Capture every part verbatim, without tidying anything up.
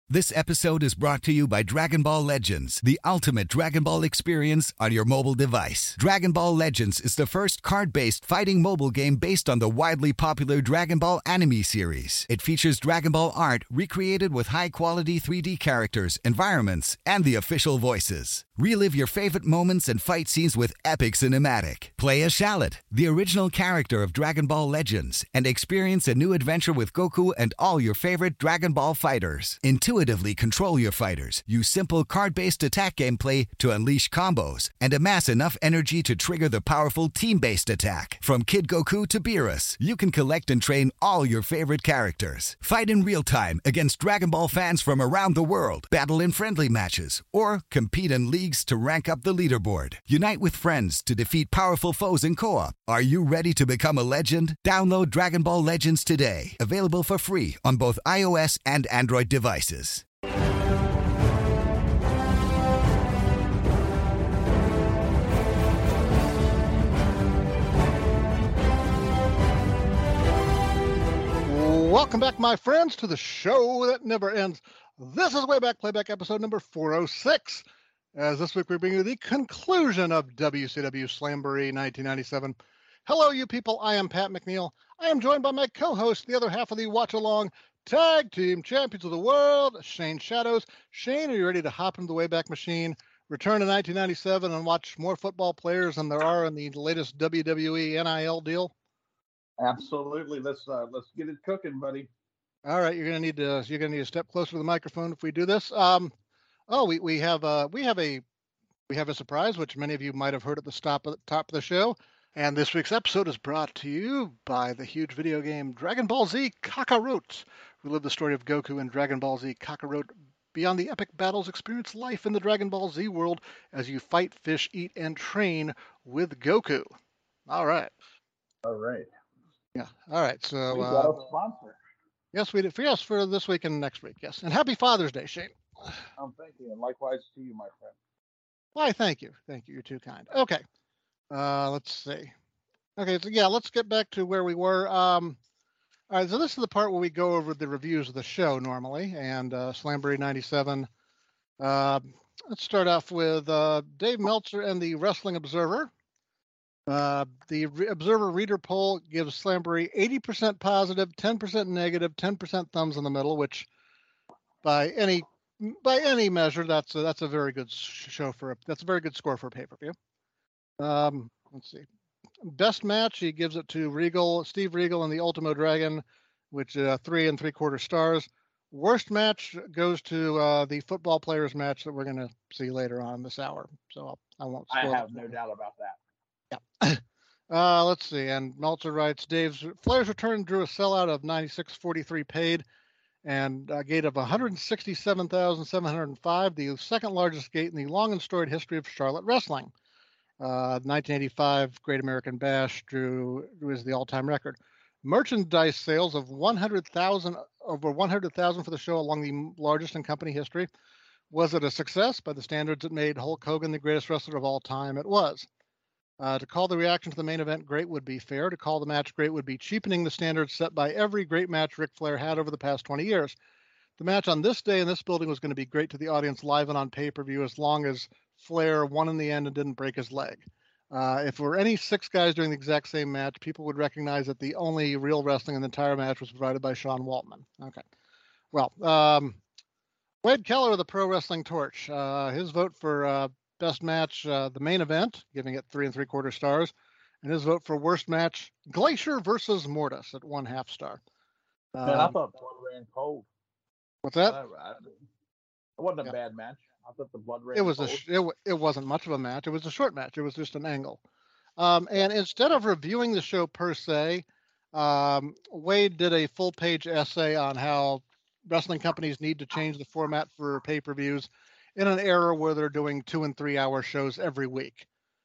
This episode is brought to you by Dragon Ball Legends, the ultimate Dragon Ball experience on your mobile device. Dragon Ball Legends is the first card-based fighting mobile game based on the widely popular Dragon Ball anime series. It features Dragon Ball art recreated with high-quality three D characters, environments, and the official voices. Relive your favorite moments and fight scenes with epic cinematic. Play as Shallot, the original character of Dragon Ball Legends, and experience a new adventure with Goku and all your favorite Dragon Ball fighters. Intuitively control your fighters, use simple card-based attack gameplay to unleash combos, and amass enough energy to trigger the powerful team-based attack. From Kid Goku to Beerus, you can collect and train all your favorite characters. Fight in real time against Dragon Ball fans from around the world, battle in friendly matches, or compete in leagues to rank up the leaderboard. Unite with friends to defeat powerful foes in co-op. Are you ready to become a legend? Download Dragon Ball Legends today. Available for free on both iOS and Android devices. Welcome back, my friends, to the show that never ends. This is Way Back Playback episode number four oh six. As this week we bring you the conclusion of W C W Slamboree nineteen ninety-seven. Hello, you people. I am Pat McNeil. I am joined by my co-host, the other half of the watch-along tag team champions of the world, Shane Shadows. Shane, are you ready to hop into the Wayback Machine, return to nineteen ninety-seven, and watch more football players than there are in the latest W W E N I L deal? Absolutely. Let's uh, let's get it cooking, buddy. All right, you're gonna need to you're gonna need to step closer to the microphone if we do this. Um, oh, we we have uh we have a we have a surprise, which many of you might have heard at the stop at the top of the show. And this week's episode is brought to you by the huge video game Dragon Ball Z Kakarot. Relive the story of Goku and Dragon Ball Z Kakarot. Beyond the epic battles, experience life in the Dragon Ball Z world as you fight, fish, eat, and train with Goku. All right. All right. Yeah. All right. So we got uh, a sponsor. Yes, we did. For yes, for this week and next week. Yes, and happy Father's Day, Shane. Um, thank you, and likewise to you, my friend. Why? Thank you. Thank you. You're too kind. Okay. Uh, let's see. Okay. So yeah, let's get back to where we were. Um, all right. So this is the part where we go over the reviews of the show normally, and uh, Slamboree ninety-seven. Uh, let's start off with uh, Dave Meltzer and the Wrestling Observer. Uh, the Re- Observer reader poll gives Slamboree eighty percent positive, ten percent negative, ten percent thumbs in the middle, which by any by any measure, that's a, that's a very good show for a, that's a very good score for a pay-per-view. Um, let's see. Best match, he gives it to Regal, Steve Regal and the Ultimo Dragon, which uh, three and three quarter stars. Worst match goes to uh, the football players match that we're going to see later on this hour. So I'll, I won't. I have no doubt about that. Yeah. Uh, let's see. And Meltzer writes, Dave's Flair's return drew a sellout of ninety-six forty-three paid and a gate of one hundred sixty-seven thousand seven hundred five, the second largest gate in the long and storied history of Charlotte wrestling. Uh, nineteen eighty-five Great American Bash drew was the all-time record. Merchandise sales of one hundred thousand, over one hundred thousand for the show, along the largest in company history. Was it a success by the standards that made Hulk Hogan the greatest wrestler of all time? It was. Uh, to call the reaction to the main event great would be fair. To call the match great would be cheapening the standards set by every great match Ric Flair had over the past twenty years. The match on this day in this building was going to be great to the audience live and on pay-per-view as long as Flair won in the end and didn't break his leg. Uh, if there were any six guys doing the exact same match, people would recognize that the only real wrestling in the entire match was provided by Sean Waltman. Okay. Well, um, Wade Keller of the Pro Wrestling Torch. Uh, his vote for uh, best match, uh, the main event, giving it three and three quarter stars. And his vote for worst match, Glacier versus Mortis at one half star. Man, I Um, thought blood ran cold. what's that? I, I, it wasn't a Yeah. bad match. I thought the blood ran It was a cold. sh- it, wa- it wasn't much of a match. It was a short match. It was just an angle. Um, and instead of reviewing the show per se, um, Wade did a full page essay on how wrestling companies need to change the format for pay-per-views in an era where they're doing two and three hour shows every week.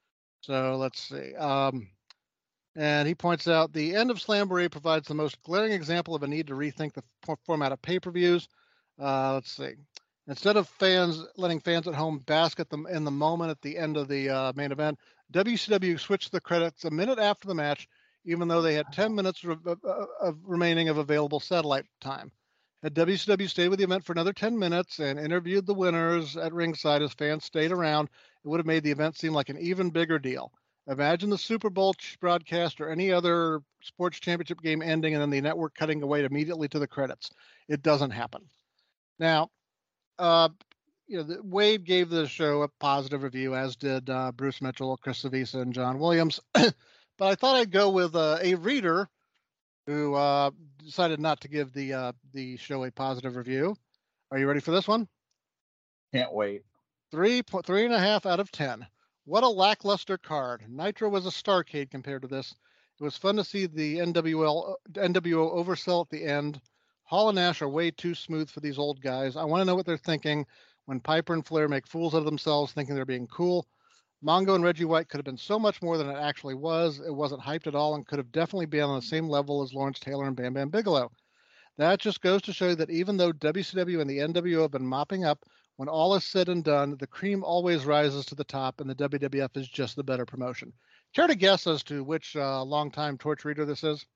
So let's see. Um, and he points out the end of Slamboree provides the most glaring example of a need to rethink the f- format of pay-per-views. Uh, let's see. Instead of fans letting fans at home bask at them in the moment at the end of the uh, main event, W C W switched the credits a minute after the match, even though they had ten minutes of, of, of remaining of available satellite time. Had W C W stayed with the event for another ten minutes and interviewed the winners at ringside as fans stayed around, it would have made the event seem like an even bigger deal. Imagine the Super Bowl broadcast or any other sports championship game ending and then the network cutting away immediately to the credits. It doesn't happen. Now, uh, you know, the, Wade gave the show a positive review, as did uh, Bruce Mitchell, Chris Savisa, and John Williams. But I thought I'd go with uh, a reader who uh, decided not to give the uh, the show a positive review. Are you ready for this one? Can't wait. Three three and a half out of ten. What a lackluster card. Nitro was a starcade compared to this. It was fun to see the N W L N W O oversell at the end. Hall and Nash are way too smooth for these old guys. I want to know what they're thinking when Piper and Flair make fools out of themselves, thinking they're being cool. Mongo and Reggie White could have been so much more than it actually was. It wasn't hyped at all and could have definitely been on the same level as Lawrence Taylor and Bam Bam Bigelow. That just goes to show you that even though W C W and the N W O have been mopping up, when all is said and done, the cream always rises to the top and the W W F is just the better promotion. Care to guess as to which uh, longtime torch reader this is?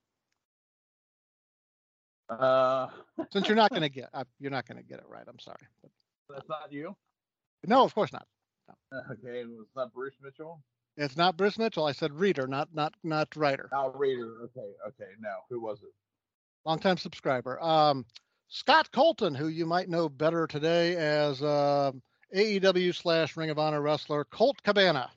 Uh, Since you're not going to get, uh, you're not going to get it right. I'm sorry. But, that's not you? no, of course not. No. Okay, it's not Bruce Mitchell? It's not Bruce Mitchell. I said reader, not not not writer. Oh, reader. Okay, okay. No, who was it? Longtime subscriber. Um, Scott Colton, who you might know better today as uh, A E W slash Ring of Honor wrestler Colt Cabana.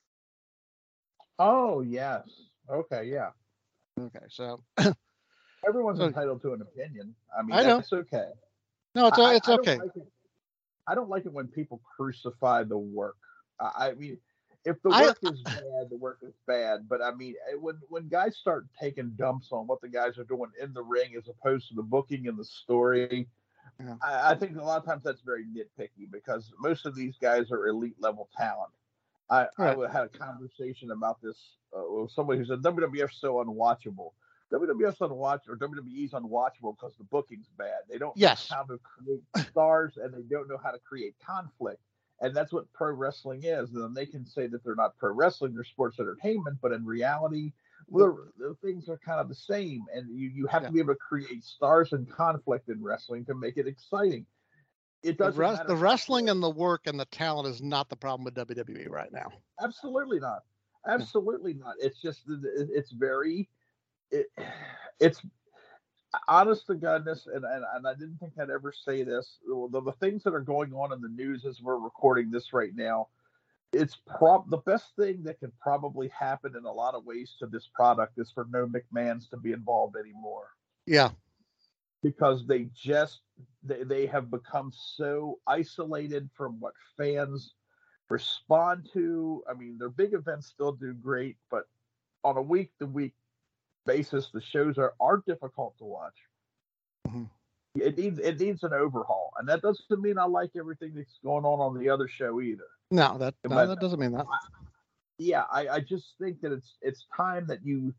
Oh, yes. Okay, yeah. Okay, so everyone's so, entitled to an opinion. I mean, I know. that's okay. No, it's I, it's I okay. Don't like it. I don't like it when people crucify the work. I, I mean, if the work I, is bad, the work is bad. But I mean, when when guys start taking dumps on what the guys are doing in the ring as opposed to the booking and the story, yeah. I, I think a lot of times that's very nitpicky because most of these guys are elite level talent. I, right. I had a conversation about this uh, with somebody who said W W F is so unwatchable. W W F's unwatchable, or W W E's unwatchable because the booking's bad. They don't yes. know how to create stars, and they don't know how to create conflict. And that's what pro wrestling is. And then they can say that they're not pro wrestling, they're sports entertainment, but in reality, well, the, the things are kind of the same. And you, you have yeah. to be able to create stars and conflict in wrestling to make it exciting. It doesn't the, res- matter the wrestling and the work and the talent is not the problem with W W E right now. Absolutely not. Absolutely yeah. not. It's just, it's very, it, it's honest to goodness, and, and, and I didn't think I'd ever say this. The, the things that are going on in the news as we're recording this right now, it's prob the best thing that could probably happen in a lot of ways to this product is for no McMahons to be involved anymore. Yeah. Because they just, they, they have become so isolated from what fans respond to. I mean, their big events still do great, but on a week-to-week basis, the shows are, are difficult to watch. Mm-hmm. It needs it needs an overhaul, and that doesn't mean I like everything that's going on on the other show either. No, that no, that doesn't mean that. I, yeah, I, I just think that it's it's time that you.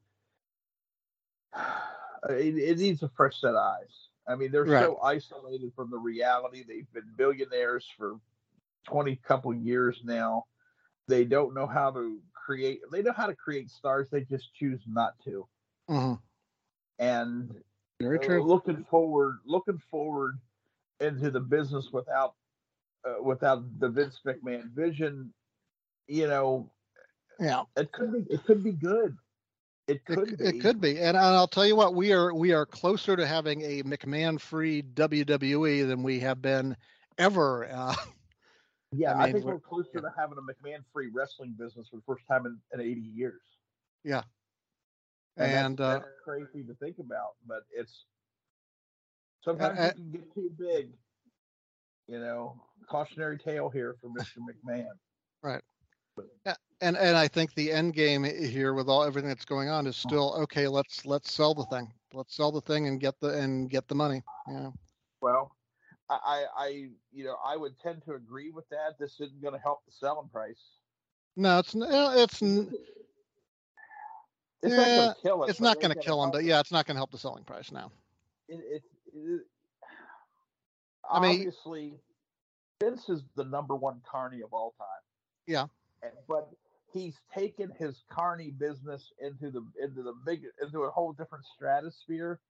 It, it needs a fresh set of eyes. I mean, they're right. so isolated from the reality. They've been billionaires for twenty couple years now. They don't know how to create. They know how to create stars. They just choose not to. Mm-hmm. And very true. Uh, looking forward, looking forward into the business without uh, without the Vince McMahon vision, you know, yeah, it could be it could be good. It could it, be. It could be, and I'll tell you what, we are we are closer to having a McMahon-free W W E than we have been ever. Uh, yeah, I, mean, I think we're, we're closer yeah. to having a McMahon-free wrestling business for the first time in, in eighty years. Yeah. And, and that's, uh, that's crazy to think about, but it's sometimes uh, you can get too big. You know, cautionary tale here for Mister McMahon. Right. But, yeah, and and I think the end game here with all everything that's going on is still okay. Let's let's sell the thing. Let's sell the thing and get the and get the money. Yeah. Well, I I you know I would tend to agree with that. This isn't going to help the selling price. No, it's it's. It's yeah, not going to kill it. It's not going to kill him, but yeah, it's not going to help the selling price now. It, it, it, I mean, obviously, Vince is the number one carny of all time. Yeah, and, but he's taken his carny business into the into the big into a whole different stratosphere.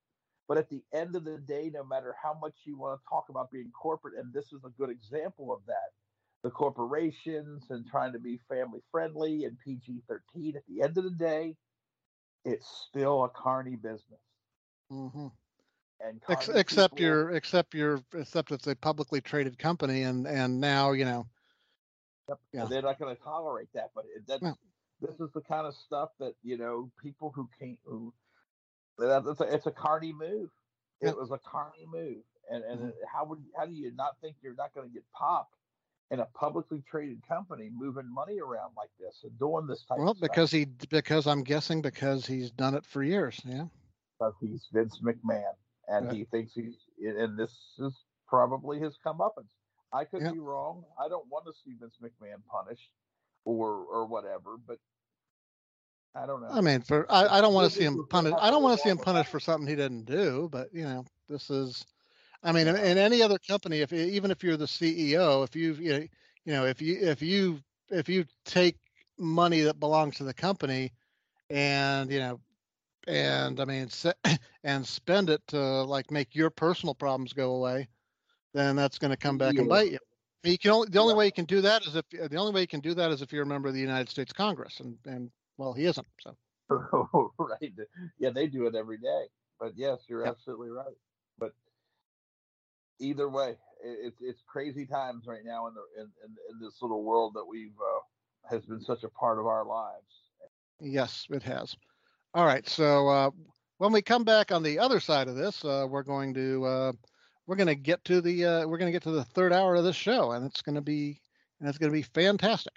But at the end of the day, no matter how much you want to talk about being corporate, and this is a good example of that, the corporations and trying to be family friendly and P G thirteen, at the end of the day, it's still a carny business. Mm-hmm. And Ex- carny except people, you're, except you're, except it's a publicly traded company, and and now you know. Yep, Yeah. they're not going to tolerate that. But it, that's Well, this is the kind of stuff that you know people who can't. Who, that, it's, a, it's a carny move. It yeah. was a carny move, and and Mm-hmm. how would how do you not think you're not going to get popped in a publicly traded company moving money around like this and doing this type Well, of stuff? because he, because I'm guessing because he's done it for years. Yeah. Because he's Vince McMahon, and Right. he thinks he's, and this is probably his comeuppance. I could Yeah. be wrong. I don't want to see Vince McMahon punished or or whatever, but I don't know. I mean, for I, I don't want to see Business him is going to punished. have I to don't want to see him revolve punished around. for something he didn't do. But you know, this is. I mean, in, Yeah. in any other company, if even if you're the C E O, if you you know, you know, if you if you if you take money that belongs to the company, and you know, and I mean, se- and spend it to like make your personal problems go away, then that's going to come back and Yeah. bite you. I mean, you can only the only Yeah. way you can do that is if the only way you can do that is if you're a member of the United States Congress, and and well, he isn't. So. Right. Yeah, they do it every day. But yes, you're Yep. absolutely right. But either way, it's it's crazy times right now in the in, in, in this little world that we've uh, has been such a part of our lives. Yes, it has. All right. So uh, when we come back on the other side of this, uh, we're going to uh, we're going to get to the uh, we're going to get to the third hour of this show, and it's going to be and it's going to be fantastic.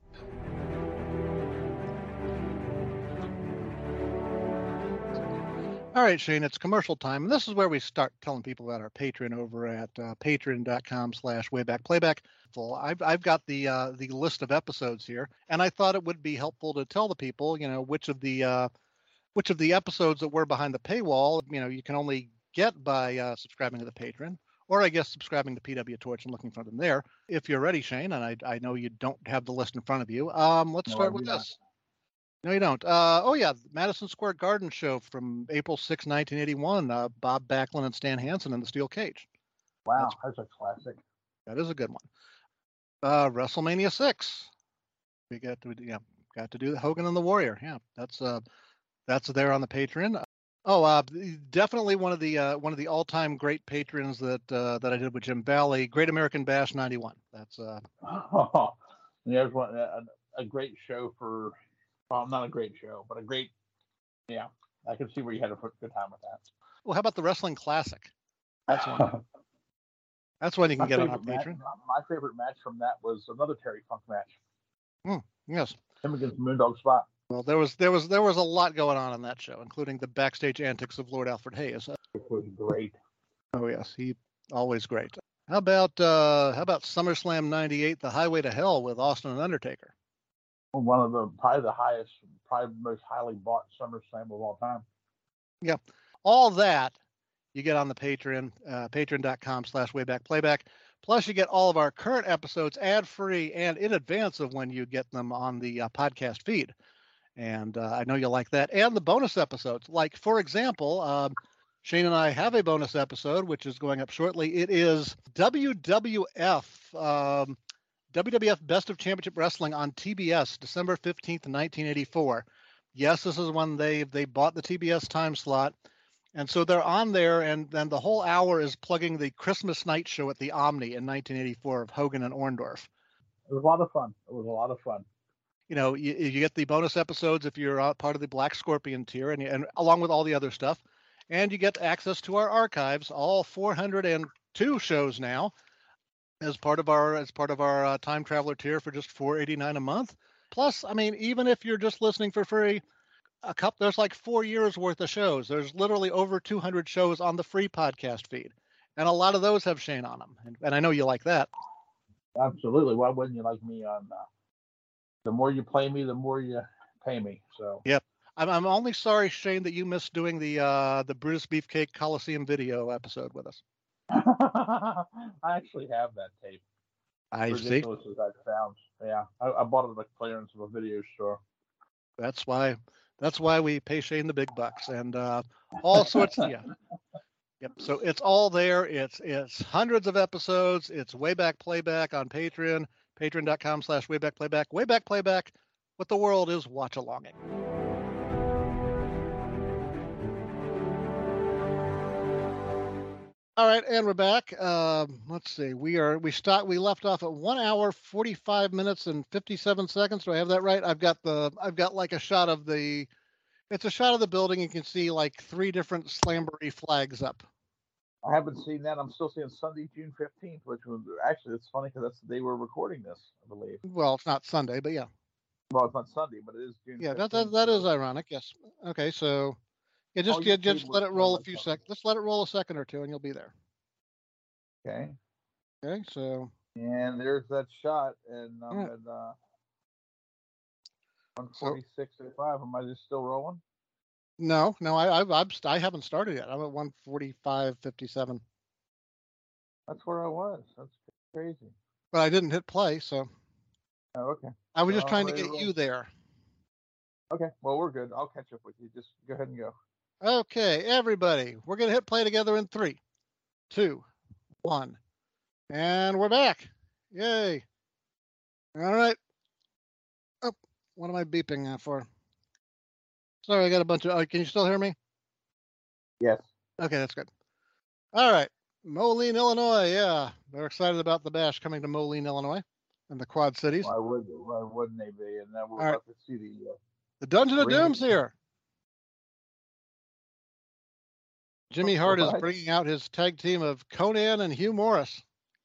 All right, Shane, it's commercial time, and this is where we start telling people about our Patreon over at uh, patreon.com slash waybackplayback. I've I've got the uh, the list of episodes here, and I thought it would be helpful to tell the people, you know, which of the uh, which of the episodes that were behind the paywall, you know, you can only get by uh, subscribing to the Patreon, or I guess subscribing to P W Torch and looking for them there. If you're ready, Shane, and I I know you don't have the list in front of you, um, let's No, start I with do not. this. No, you don't. Uh, oh, yeah. Madison Square Garden show from April sixth, nineteen eighty-one. Uh, Bob Backlund and Stan Hansen in the Steel Cage. Wow, that's, that's a classic. That is a good one. Uh, WrestleMania six. We got to, yeah, got to do Hogan and the Warrior. Yeah, that's uh, that's there on the Patreon. Oh, uh, definitely one of the uh, one of the all-time great patrons that uh, that I did with Jim Valley. Great American Bash ninety-one. That's uh, oh, there's one a, a great show for. Well, not a great show, but a great. Yeah, I can see where you had a good time with that. Well, how about the Wrestling Classic? That's one. That's one you can my get on our match, Patreon. My favorite match from that was another Terry Funk match. Mm, yes. Him against Moondog Spot. Well, there was there was there was a lot going on in that show, including the backstage antics of Lord Alfred Hayes. It was great. Oh yes, he always great. How about uh, how about SummerSlam ninety-eight, The Highway to Hell with Austin and Undertaker? One of the probably the highest, probably most highly bought SummerSlam of all time. Yeah, all that you get on the Patreon, uh, patreon.com slash waybackplayback. Plus, you get all of our current episodes ad-free and in advance of when you get them on the uh, podcast feed. And uh, I know you'll like that. And the bonus episodes. Like, for example, um, Shane and I have a bonus episode, which is going up shortly. It is W W F, um, W W F Best of Championship Wrestling on T B S, December fifteenth, nineteen eighty-four. Yes, this is when they, they bought the T B S time slot. And so they're on there, and then the whole hour is plugging the Christmas night show at the Omni in nineteen eighty-four of Hogan and Orndorff. It was a lot of fun. It was a lot of fun. You know, you, you get the bonus episodes if you're part of the Black Scorpion tier, and, and along with all the other stuff. And you get access to our archives, all four hundred two shows now, as part of our as part of our uh, Time Traveler tier for just four dollars and eighty-nine cents a month. Plus, I mean, even if you're just listening for free, a couple there's like four years worth of shows. There's literally over two hundred shows on the free podcast feed, and a lot of those have Shane on them. And, and I know you like that. Absolutely. Why wouldn't you like me on? Uh, the more you play me, the more you pay me. So. Yep. I'm I'm only sorry, Shane, that you missed doing the uh, the Brutus Beefcake Coliseum video episode with us. I actually have that tape. I Ridiculous see. as that sounds. Yeah, I, I bought it at the clearance of a video store. That's why. That's why we pay Shane the big bucks and uh, all sorts. Yeah. Yep. So it's all there. It's it's hundreds of episodes. It's Wayback Playback on Patreon, patreon.com slash Wayback Playback. Wayback Playback, what the world is watch-alonging. All right, and we're back. Um, let's see. We are we start we left off at one hour forty-five minutes and fifty-seven seconds. Do I have that right? I've got the I've got like a shot of the it's a shot of the building. You can see like three different Slamboree flags up. I haven't seen that. I'm still seeing Sunday, June fifteenth, which was actually, it's funny because that's the day we're recording this, I believe. Well, it's not Sunday, but yeah. Well, it's not Sunday, but it is June Yeah, fifteenth. that, that, that is ironic, yes. Okay, so yeah, just, yeah, just let it roll a few seconds. Let's let it roll a second or two and you'll be there. Okay. Okay, so. And there's that shot, and I'm right. at uh, one forty-six point five. Am I just still rolling? No, no, I I've, I've I haven't started yet. I'm at one forty-five fifty-seven. That's where I was. That's crazy. But I didn't hit play, so. Oh, okay. I was so just trying to get to you there. Okay, well, we're good. I'll catch up with you. Just go ahead and go. Okay, everybody, we're gonna hit play together in three, two, one, and we're back. Yay! All right. Oh, what am I beeping for? Sorry, I got a bunch of. Oh, can you still hear me? Yes. Okay, that's good. All right, Moline, Illinois. Yeah, they're excited about the Bash coming to Moline, Illinois, and the Quad Cities. Why would why wouldn't they be? And then we're All about right. to see the. Uh, the Dungeon of Ring. Doom's here. Jimmy Hart what? is bringing out his tag team of Conan and Hugh Morris.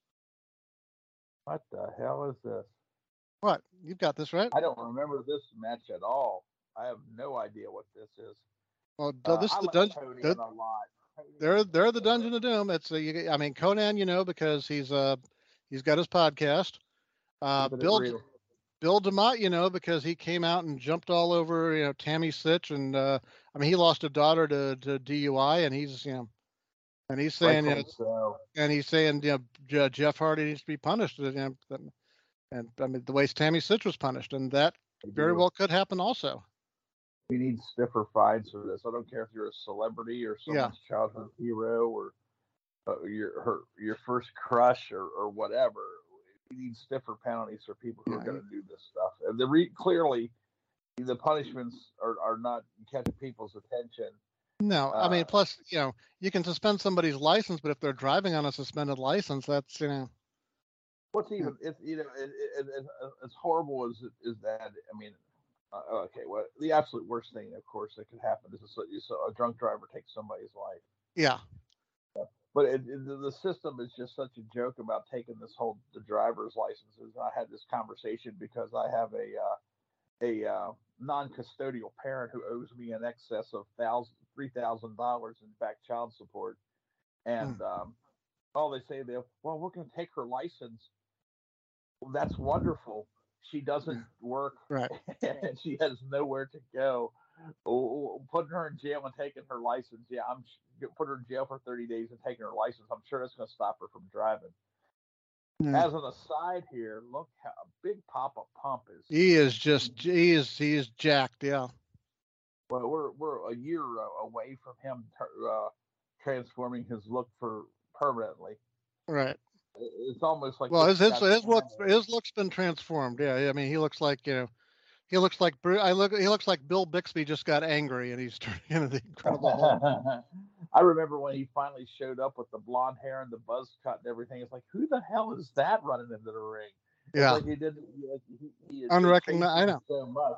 What the hell is this? What? You've got this, right? I don't remember this match at all. I have no idea what this is. Well, Uh, this is I the like dungeon. Conan a lot. They're they're the Dungeon of Doom. It's a, you, I mean Conan, you know, because he's uh he's got his podcast. Uh, Bill Bill DeMott, you know, because he came out and jumped all over, you know, Tammy Sitch, and uh, I mean he lost a daughter to, to D U I, and he's you know, and he's saying, you know, so. and he's saying, you know, Jeff Hardy needs to be punished, you know, and I mean the way Tammy Sitch was punished, and that very well could happen also. We need stiffer fines for this. I don't care if you're a celebrity or someone's yeah. childhood hero or uh, your her, your first crush or, or whatever. We need stiffer penalties for people who yeah. are going to do this stuff. And the re- clearly, the punishments are, are not catching people's attention. No, uh, I mean, plus, you know, you can suspend somebody's license, but if they're driving on a suspended license, that's, you know. What's even, yeah. it's, you know, it, it, it, as horrible as it is that, I mean, Uh, okay, well, the absolute worst thing, of course, that could happen is a, is a drunk driver takes somebody's life. Yeah. yeah. But it, it, the system is just such a joke about taking this whole the driver's licenses. I had this conversation because I have a uh, a uh, non-custodial parent who owes me in excess of thousand three thousand dollars in back child support, and mm. um, all they say they well we're going to take her license. Well, that's wonderful. She doesn't work, right? And she has nowhere to go. Oh, putting her in jail and taking her license, yeah, I'm put her in jail for thirty days and taking her license. I'm sure that's going to stop her from driving. Mm. As an aside here, look how big Papa Pump is. He is just he is he is jacked, yeah. Well, we're we're a year away from him uh, transforming his look for permanently. Right. It's almost like well, his his his look his look's been transformed. Yeah, I mean, he looks like you know, he looks like I look he looks like Bill Bixby just got angry and he's turning into the Incredible Hulk. I remember when he finally showed up with the blonde hair and the buzz cut and everything. It's like, who the hell is that running into the ring? It's yeah, like he didn't. He, he, he unrecognized. I know. So much.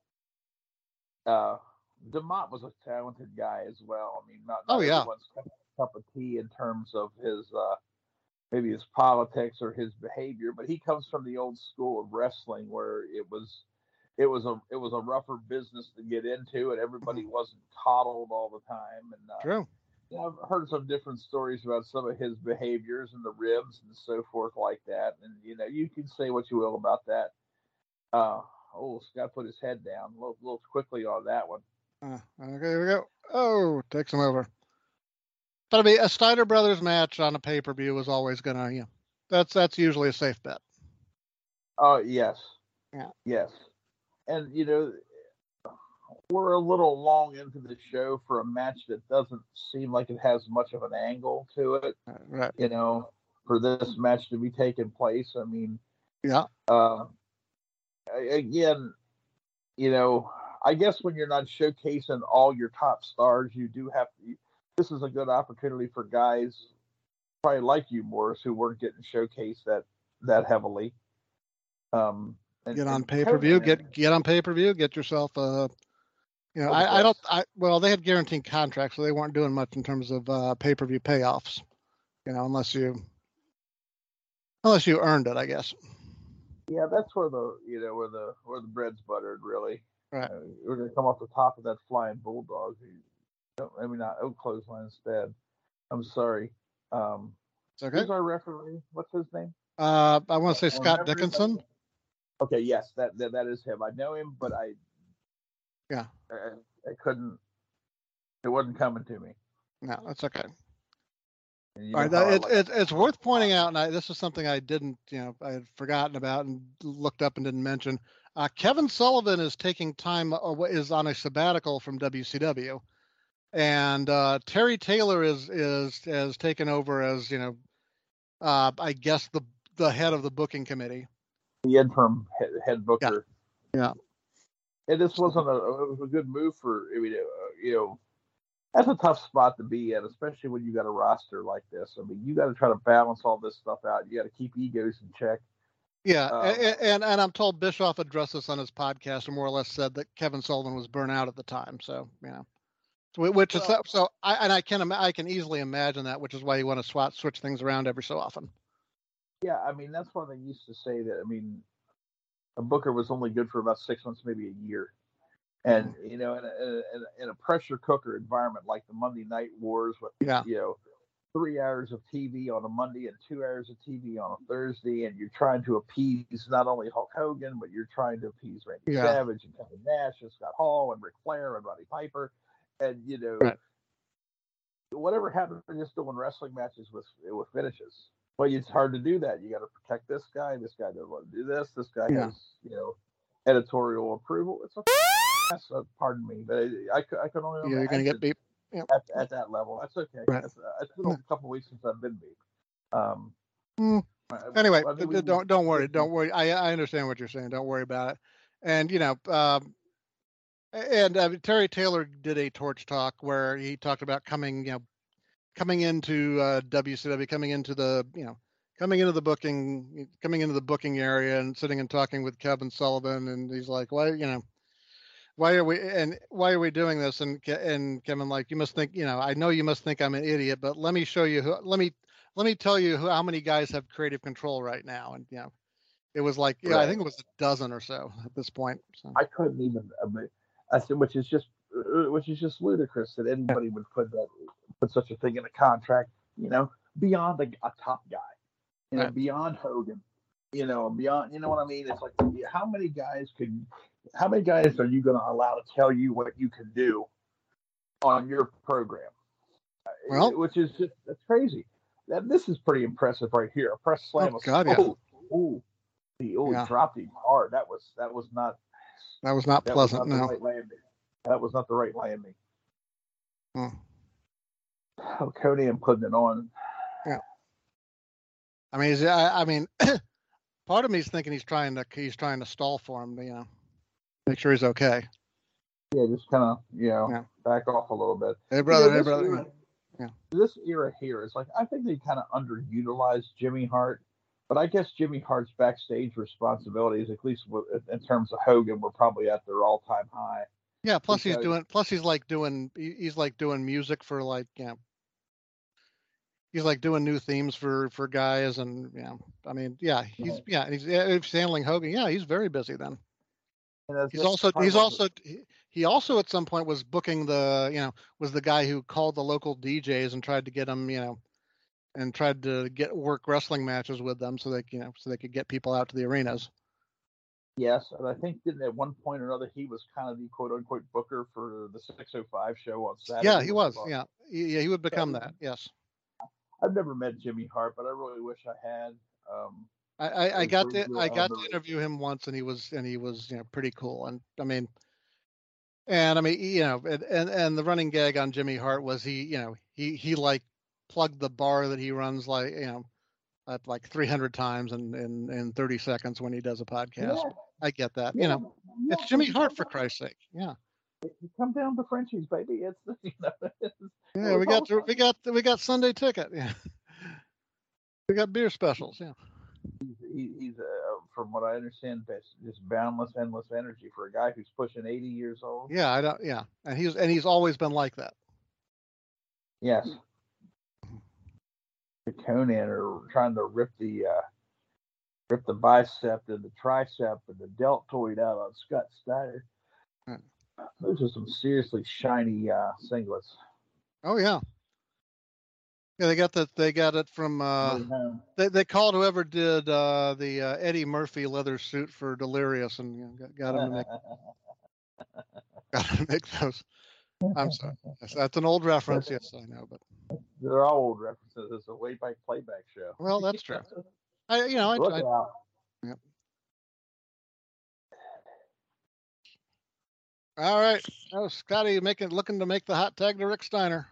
Uh, DeMott was a talented guy as well. I mean, not, not oh yeah, everyone's cup of tea in terms of his. Uh, maybe his politics or his behavior, but he comes from the old school of wrestling where it was, it was a, it was a rougher business to get into, and everybody mm-hmm. wasn't coddled all the time. And uh, true, you know, I've heard some different stories about some of his behaviors and the ribs and so forth like that. And you know, you can say what you will about that. Uh, oh, Scott put his head down a little, little quickly on that one. Uh, okay, here we go. Oh, takes him over. But I mean, a Steiner Brothers match on a pay-per-view is always gonna, you know, that's that's usually a safe bet. Oh yes, yeah, yes, and you know, we're a little long into the show for a match that doesn't seem like it has much of an angle to it. Right. You know, for this match to be taking place. I mean, yeah. Um, again, you know, I guess when you're not showcasing all your top stars, you do have to. This is a good opportunity for guys, probably like you, Morris, who weren't getting showcased that that heavily. Um, and, get on and pay per view. Conan, Get get on pay per view. Get yourself a. You know, what was I, I that? don't. I well, they had guaranteed contracts, so they weren't doing much in terms of uh, pay per view payoffs. You know, unless you unless you earned it, I guess. Yeah, that's where the you know where the where the bread's buttered, really. Right. Uh, we're gonna come off the top of that flying bulldog. Who, I mean, not oak clothesline instead. I'm sorry. Um, It's okay. Who's our referee? What's his name? Uh, I want to say I Scott remember his Dickinson. name. Okay, yes, that, that that is him. I know him, but I Yeah. I, I couldn't. It wasn't coming to me. No, that's okay. And you All right, know how I it, like it, to- it's worth pointing out, and I, this is something I didn't, you know, I had forgotten about and looked up and didn't mention. Uh, Kevin Sullivan is taking time, uh, is on a sabbatical from W C W, and uh, Terry Taylor is is has taken over as, you know, uh, I guess the the head of the booking committee. the interim head, head booker. Yeah. And this wasn't a it was a good move for I mean uh, you know that's a tough spot to be in, especially when you got a roster like this. I mean, you got to try to balance all this stuff out. You got to keep egos in check. Yeah, Um, and, and and I'm told Bischoff addressed this on his podcast and more or less said that Kevin Sullivan was burnt out at the time. So, you know, so, which is Well- so I and I can I can easily imagine that, which is why you want to swap switch things around every so often. Yeah, I mean that's why they used to say that. I mean, a booker was only good for about six months, maybe a year. And you know, in a, in a, in a pressure cooker environment like the Monday Night Wars, with Yeah. you know, three hours of T V on a Monday and two hours of T V on a Thursday, and you're trying to appease not only Hulk Hogan, but you're trying to appease Randy Yeah. Savage and Kevin Nash and Scott Hall and Ric Flair and Roddy Piper, and you know, Right. whatever happened to just doing wrestling matches with with finishes. Well, it's hard to do that. You got to protect this guy. This guy doesn't want to do this. This guy Yeah. has you know editorial approval. It's a Yes, uh, pardon me, but I, I, I can only Yeah, you're gonna get beat. at, at that level. That's okay. Right. That's, uh, it's been a couple of weeks since I've been beat. Um, Mm. I- Anyway, I mean, we- don't don't worry, don't worry. I I understand what you're saying. Don't worry about it. And you know, um, and uh, Terry Taylor did a torch talk where he talked about coming, you know, coming into uh, W C W, coming into the, you know, coming into the booking, coming into the booking area, and sitting and talking with Kevin Sullivan, and he's like, why, you know, why are we and why are we doing this? And and Kevin, like, you must think, you know, I know you must think I'm an idiot, but let me show you who, let me let me tell you who, how many guys have creative control right now. And you know, it was like, yeah, I Right. think it was a dozen or so at this point. So. I couldn't even. I, mean, I said, which is just, uh, which is just ludicrous that anybody would put that, put such a thing in a contract. You know, beyond a, a top guy, you know, Right. beyond Hogan, you know, beyond, you know what I mean? It's like, how many guys could, how many guys are you going to allow to tell you what you can do on your program? Well, which is just, that's crazy. That this is pretty impressive right here. A press slam. Oh, was, God, yeah. oh, oh, he, oh, Yeah. he dropped him hard. That was that was not that was not that pleasant. was not No. the right landing. That was not the right landing. Hmm. Oh, Cody, I'm putting it on. Yeah. I mean, is, I, I mean, part of me is thinking he's trying to he's trying to stall for him, you know, make sure he's okay. Yeah, just kind of you know Yeah. back off a little bit. Hey, brother. You know, hey, this brother. Era, yeah. This era here is like I think they kind of underutilized Jimmy Hart, but I guess Jimmy Hart's backstage responsibilities, at least in terms of Hogan, were probably at their all-time high. Yeah. Plus, because, he's doing. Plus, he's like doing. He's like doing music for like, you know, he's like doing new themes for for guys, and you know, I mean, yeah, he's yeah, he's, he's handling Hogan. Yeah, he's very busy then. He's also he's also he also at some point was booking the, you know, was the guy who called the local D Js and tried to get them, you know, and tried to get work wrestling matches with them so they, you know, so they could get people out to the arenas. Yes, and I think didn't at one point or another he was kind of the quote unquote booker for the six oh five show on Saturday. Yeah, he was. Yeah, yeah, he would become that. Yes. I've never met Jimmy Hart, but I really wish I had. Um, I, I, I got to I got to the, interview him once, and he was and he was you know pretty cool. And I mean, And I mean, you know, and, and and the running gag on Jimmy Hart was he, you know, he he like plugged the bar that he runs like, you know, at like three hundred times in, in in thirty seconds when he does a podcast. Yeah, I get that. You yeah, know, yeah. it's Jimmy Because you Hart come for down, Christ's sake. Yeah. you come down to Frenchies, baby. It's you know, it's, it Yeah, was we got all to, we fun. got we got Sunday ticket. Yeah. We got beer specials. Yeah. He's, he, he's uh, from what I understand, just, just boundless, endless energy for a guy who's pushing eighty years old. Yeah, I don't yeah. And he's and he's always been like that. Yes, the Conan are trying to rip the uh, rip the bicep and the tricep and the deltoid out on Scott Steiner. Right. Those are some seriously shiny uh, singlets. Oh yeah. Yeah, they got that. They got it from. Uh, Oh, they they called whoever did uh, the uh, Eddie Murphy leather suit for Delirious, and you know, got, got him to make got him to make those. I'm sorry, that's, that's an old reference. Yes, I know, but they're all old references. It's a way back playback show. well, that's true. I you know I, Look I out. yeah. All right. Oh, Scotty making looking to make the hot tag to Rick Steiner.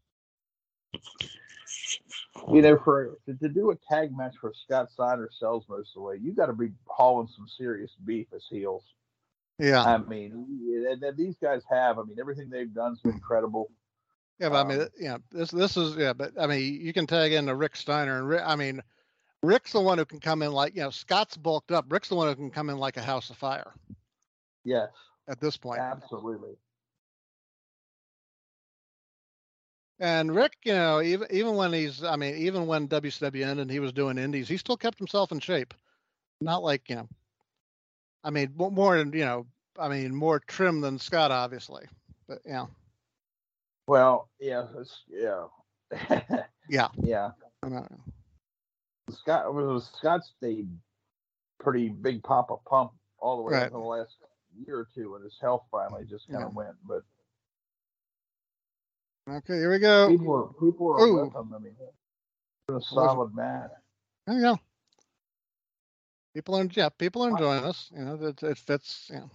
You know, for to, to do a tag match for Scott Steiner sells most of the way, you got to be hauling some serious beef as heels. Yeah. I mean, and, and these guys have. I mean, everything they've done's been credible. Yeah, but Um, I mean, yeah, this this is yeah, but I mean, you can tag in to Rick Steiner, and Rick, I mean, Rick's the one who can come in like you know Scott's bulked up. Rick's the one who can come in like a house of fire. Yes, At this point, absolutely. and Rick, you know, even even when he's, I mean, even when W C W ended and he was doing indies, he still kept himself in shape. Not like you know, I mean, more than you know, I mean, more trim than Scott, obviously, but yeah, Well, yeah, it's, yeah, yeah, yeah. Scott was Scott stayed pretty big Papa Pump all the way right, up until the last year or two, and his health finally just kind yeah. of went. But Okay, here we go. people are people are Ooh, with him. I mean, it's a solid match. There you go. People are, yeah, people are enjoying this. You know, it, it fits. You know.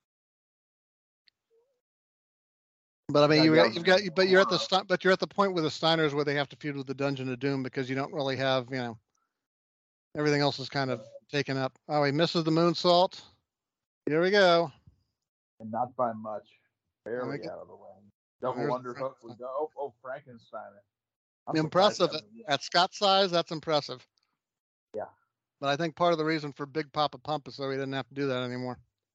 But I mean, you got, you've got, but you're at the, but you're at the point with the Steiners where they have to feud with the Dungeon of Doom because you don't really have, you know, everything else is kind of taken up. Oh, he misses the moonsault. Here we go. And not by much. Barely out of the way. Double underhook. We go. Oh, oh Frankensteiner. I'm impressive. At, at Scott's size, that's impressive. Yeah. But I think part of the reason for Big Papa Pump is so he didn't have to do that anymore.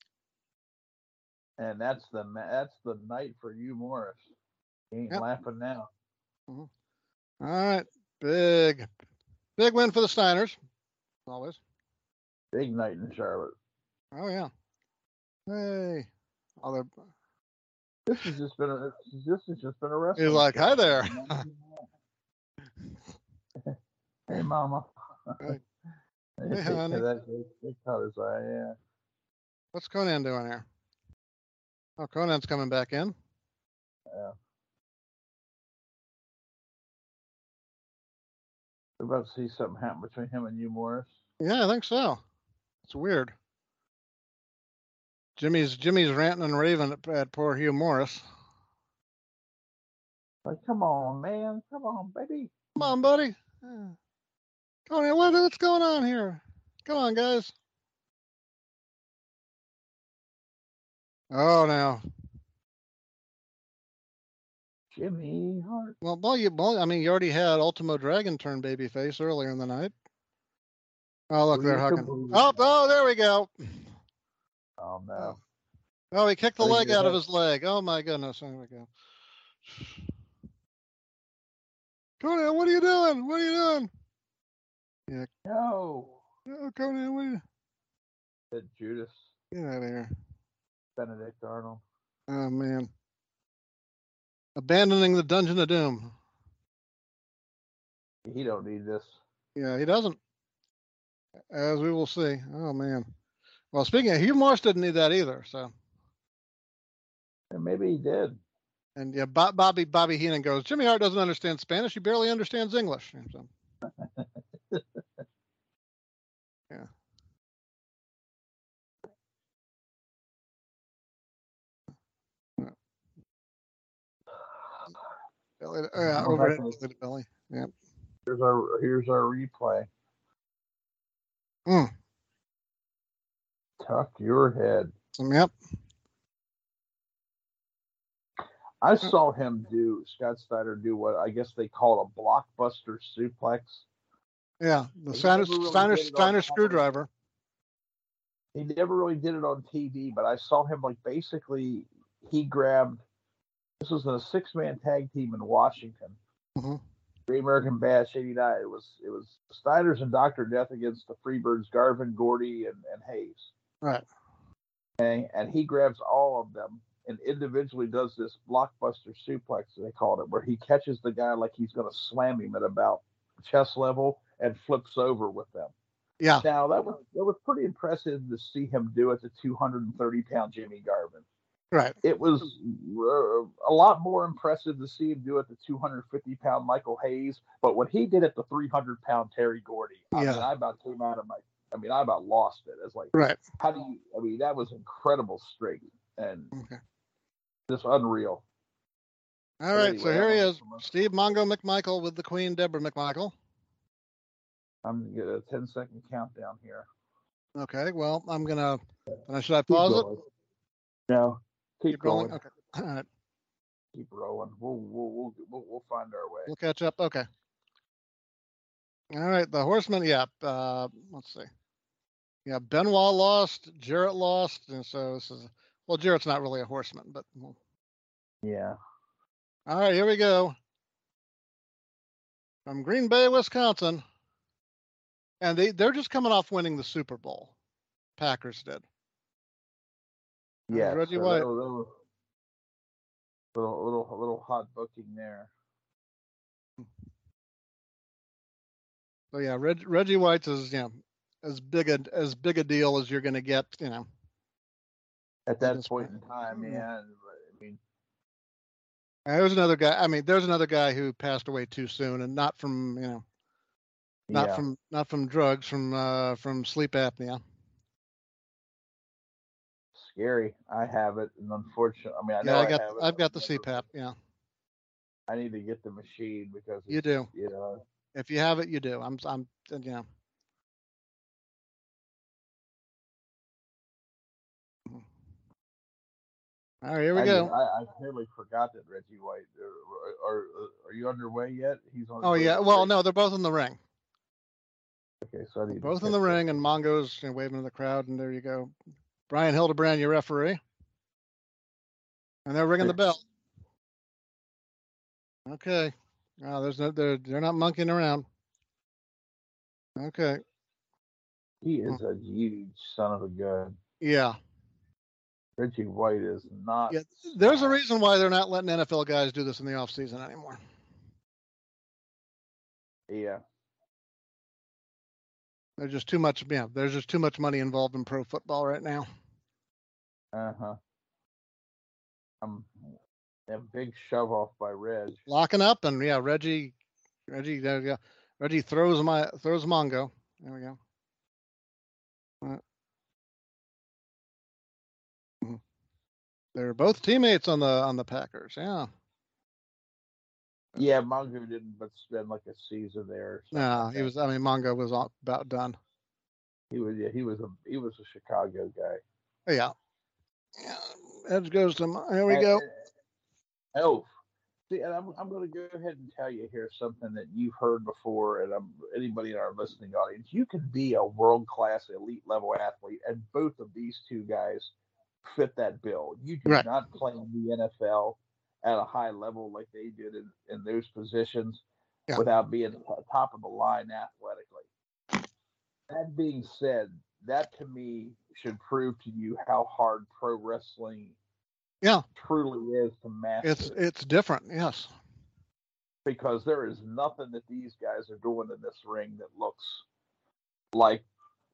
And that's the that's the night for you, Morris. He ain't yep. laughing now. Mm-hmm. All right. Big, big win for the Steiners. Always. Big night in Charlotte. Oh, yeah. Hey. Other... This has just been a this has just been a wrestling. He's like, hi there. Hey, mama. Hey, hey honey. That, they cut his eye, yeah. What's Conan doing here? Oh, Conan's coming back in. Yeah. We're about to see something happen between him and you, Morris. Yeah, I think so. It's weird. Jimmy's Jimmy's ranting and raving at, at poor Hugh Morris. Like, come on, man. Come on, baby. Come on, buddy. Yeah. Conan, what, what's going on here? Come on, guys. Oh, now. Jimmy Hart. Well, well, you, well, I mean, you already had Ultimo Dragon turn babyface earlier in the night. Oh, look, they're hugging. Oh, oh, there we go. Oh, no. Oh, he kicked the leg out of his leg. Oh, my goodness. There we go. Conan, what are you doing? What are you doing? Yeah. No. Oh, Conan, what are you... Said Judas. Get out of here. Benedict Arnold. Oh, man. Abandoning the Dungeon of Doom. He don't need this. Yeah, he doesn't. As we will see. Oh, man. Well, speaking of, Hugh Morris didn't need that either, so. And maybe he did. And yeah, Bob, Bobby Bobby Heenan goes, Jimmy Hart doesn't understand Spanish. He barely understands English. So. Yeah. Belly, uh, Go back overhead and- belly to belly. Yeah. Here's our here's our replay. Mm. Tuck your head. Yep. I saw him do Scott Steiner do what I guess they call a blockbuster suplex. Yeah, the He Steiner, never really Steiner, did it on Steiner television. screwdriver. He never really did it on T V, but I saw him like basically he grabbed. This was a six-man tag team in Washington. Mm-hmm. Great American Bash eighty-nine. It was it was Steiners and Doctor Death against the Freebirds, Garvin, Gordy, and, and Hayes. Right. Okay, and he grabs all of them and individually does this blockbuster suplex, they called it, where he catches the guy like he's going to slam him at about chest level and flips over with them. Yeah. Now that was that was pretty impressive to see him do it to two hundred thirty pound Jimmy Garvin. Right. It was uh, a lot more impressive to see him do it to two hundred fifty pound Michael Hayes, but when he did it to three hundred pound Terry Gordy, I Yeah. mean, I about came out of my, I mean, I about lost it. It's like, Right. how do you? I mean, that was incredible strength and Okay. just unreal. All But right. anyway, so here he I'm is, Steve Mongo McMichael with the Queen Deborah McMichael. I'm gonna get a ten second countdown here. Okay. Well, I'm gonna. Uh, should I pause it? No, keep, Keep going. rolling. Okay. All right. Keep rolling. We'll we'll we'll we'll, we'll find our way. We'll catch up. Okay. All right. The Horsemen. Yeah. Uh, let's see. Yeah. Benoit lost. Jarrett lost. And so this is. Well, Jarrett's not really a horseman, but. Well. Yeah. All right. Here we go. From Green Bay, Wisconsin. And they, they're just coming off winning the Super Bowl. Packers did. Yeah. Reggie so White. Little, little, little, little, little hot booking there. So yeah, Reg, Reggie White's is you know as big a as big a deal as you're going to get, you know. At that this point point. in time, Yeah. yeah. I mean, And there's another guy. I mean, there's another guy who passed away too soon, and not from you know, not yeah. from not from drugs, from uh, from sleep apnea. Scary. I have it, and unfortunately, I mean, I Yeah, know I I got have it. I've got the I've C never- PAP. Yeah, I need to get the machine because You it's, do. You know, if you have it, you do. I'm I'm you know. All right, here we I, go. did- I, I totally forgot that Reggie White. Are, are, are you underway yet? He's on. his Oh way yeah. to the Well, ring. no, they're both in the ring. Okay, so I need to Both in catch the up. ring, and Mongo's you know, waving to the crowd, and there you go. Brian Hildebrand, your referee. And they're ringing the bell. Okay. Oh, there's no, they're they're not monkeying around. Okay. He is a huge son of a gun. Yeah. Reggie White is not. Yeah. There's a reason why they're not letting N F L guys do this in the off season anymore. Yeah. There's just too much. Yeah. There's just too much money involved in pro football right now. Uh huh. Um, a big shove off by Reg. Locking up, and yeah, Reggie, Reggie, there we go. Reggie throws my throws Mongo. There we go. Uh, mhm. They're both teammates on the on the Packers. Yeah. Yeah, Mongo didn't but spend like a season there. or something No, like he that. was. I mean, Mongo was all- about done. He was. Yeah, he was a. He was a Chicago guy. Yeah. Yeah. Edge goes to. Mon- Here we And- go. and- Oh, see, and I'm I'm going to go ahead and tell you here something that you've heard before, and I'm, anybody in our listening audience, you can be a world class, elite level athlete, and both of these two guys fit that bill. You do Right. not play in the N F L at a high level like they did in, in those positions Yeah. without being top of the line athletically. That being said, that to me should prove to you how hard pro wrestling Yeah. truly is to master. It's it's different. Yes. Because there is nothing that these guys are doing in this ring that looks like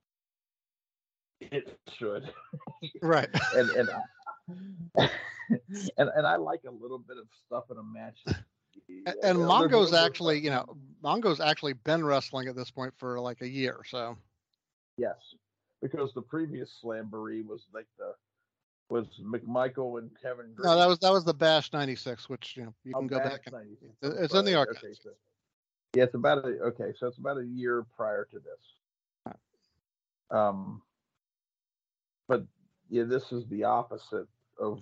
it should. Right. and and, I, and and I like a little bit of stuff in a match. And, and They're Mongo's doing- actually, you know, Mongo's actually been wrestling at this point for like a year. So Yes, because the previous Slamboree was like the Was McMichael and Kevin Green? No, that was that was the Bash ninety-six, which you know you can oh, go Bash back and ninety-six. it's in the archives. Okay, so, yeah, it's about a, okay, so it's about a year prior to this. Um, but yeah, this is the opposite of.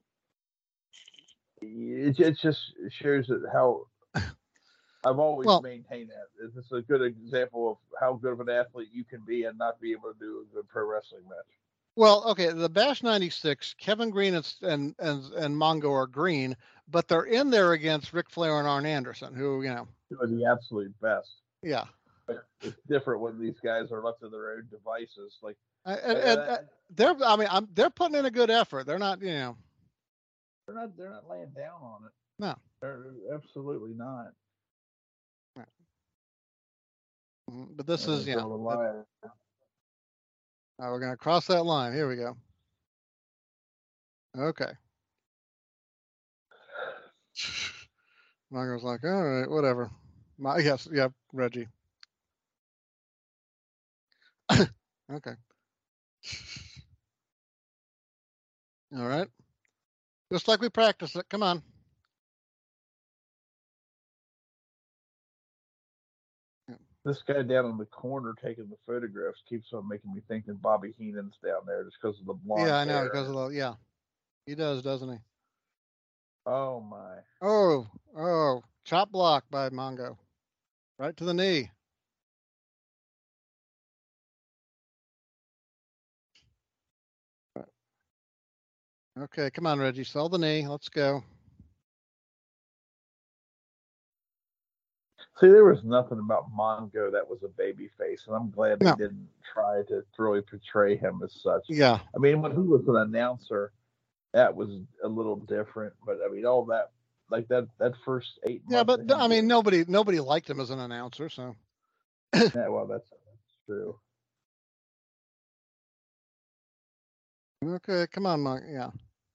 It, it just shows that how I've always well, maintained that. This is a good example of how good of an athlete you can be and not be able to do a good pro wrestling match. Well, okay, the Bash ninety-six, Kevin Green and and and, and Mongo are green, but they're in there against Ric Flair and Arn Anderson, who, you know, who are the absolute best. Yeah. But it's different when these guys are left to their own devices. Like, and, and, and, and they're, I mean, I'm, they're putting in a good effort. They're not, you know, they're not, they're not laying down on it. No, they're absolutely not. Right. But this and is, you know, now we're going to cross that line. Here we go. Okay. Mongo's like, all right, whatever. My, yes, yeah, Reggie. Okay. All right. Just like we practiced it. Come on. This guy down in the corner taking the photographs keeps on making me think that Bobby Heenan's down there just because of the blonde Yeah, I know, hair. because of the, yeah. He does, doesn't he? Oh, my. Oh, oh. Chop block by Mongo. Right to the knee. Okay, come on, Reggie. Sell the knee. Let's go. See, there was nothing about Mongo that was a baby face, and I'm glad they no. didn't try to really portray him as such. Yeah. I mean, when he was an announcer, that was a little different, but I mean, all that, like that, that first eight yeah, months. Yeah, but I mean, nobody, nobody liked him as an announcer, so. Yeah, well, that's, that's true. Okay, come on, Mongo. Yeah.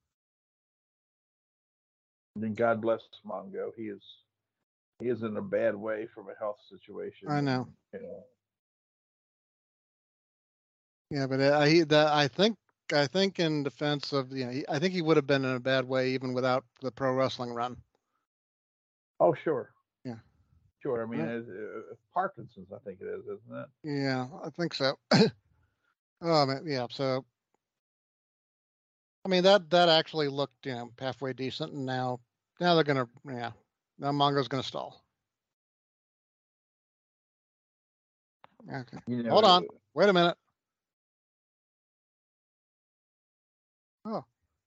And then God bless Mongo. He is, he is in a bad way from a health situation. I know. And, you know. Yeah, but I, he, that, I think, I think in defense of, you know, he, I think he would have been in a bad way even without the pro wrestling run. Oh, sure. Yeah. Sure. I mean, right. it's, uh, Parkinson's, I think it is, isn't it? Yeah, I think so. Oh, man, yeah. So, I mean, that, that actually looked, you know, halfway decent. And now, now they're going to, yeah, now Mongo's going to stall. Okay. You know, hold on. Wait a minute. Oh.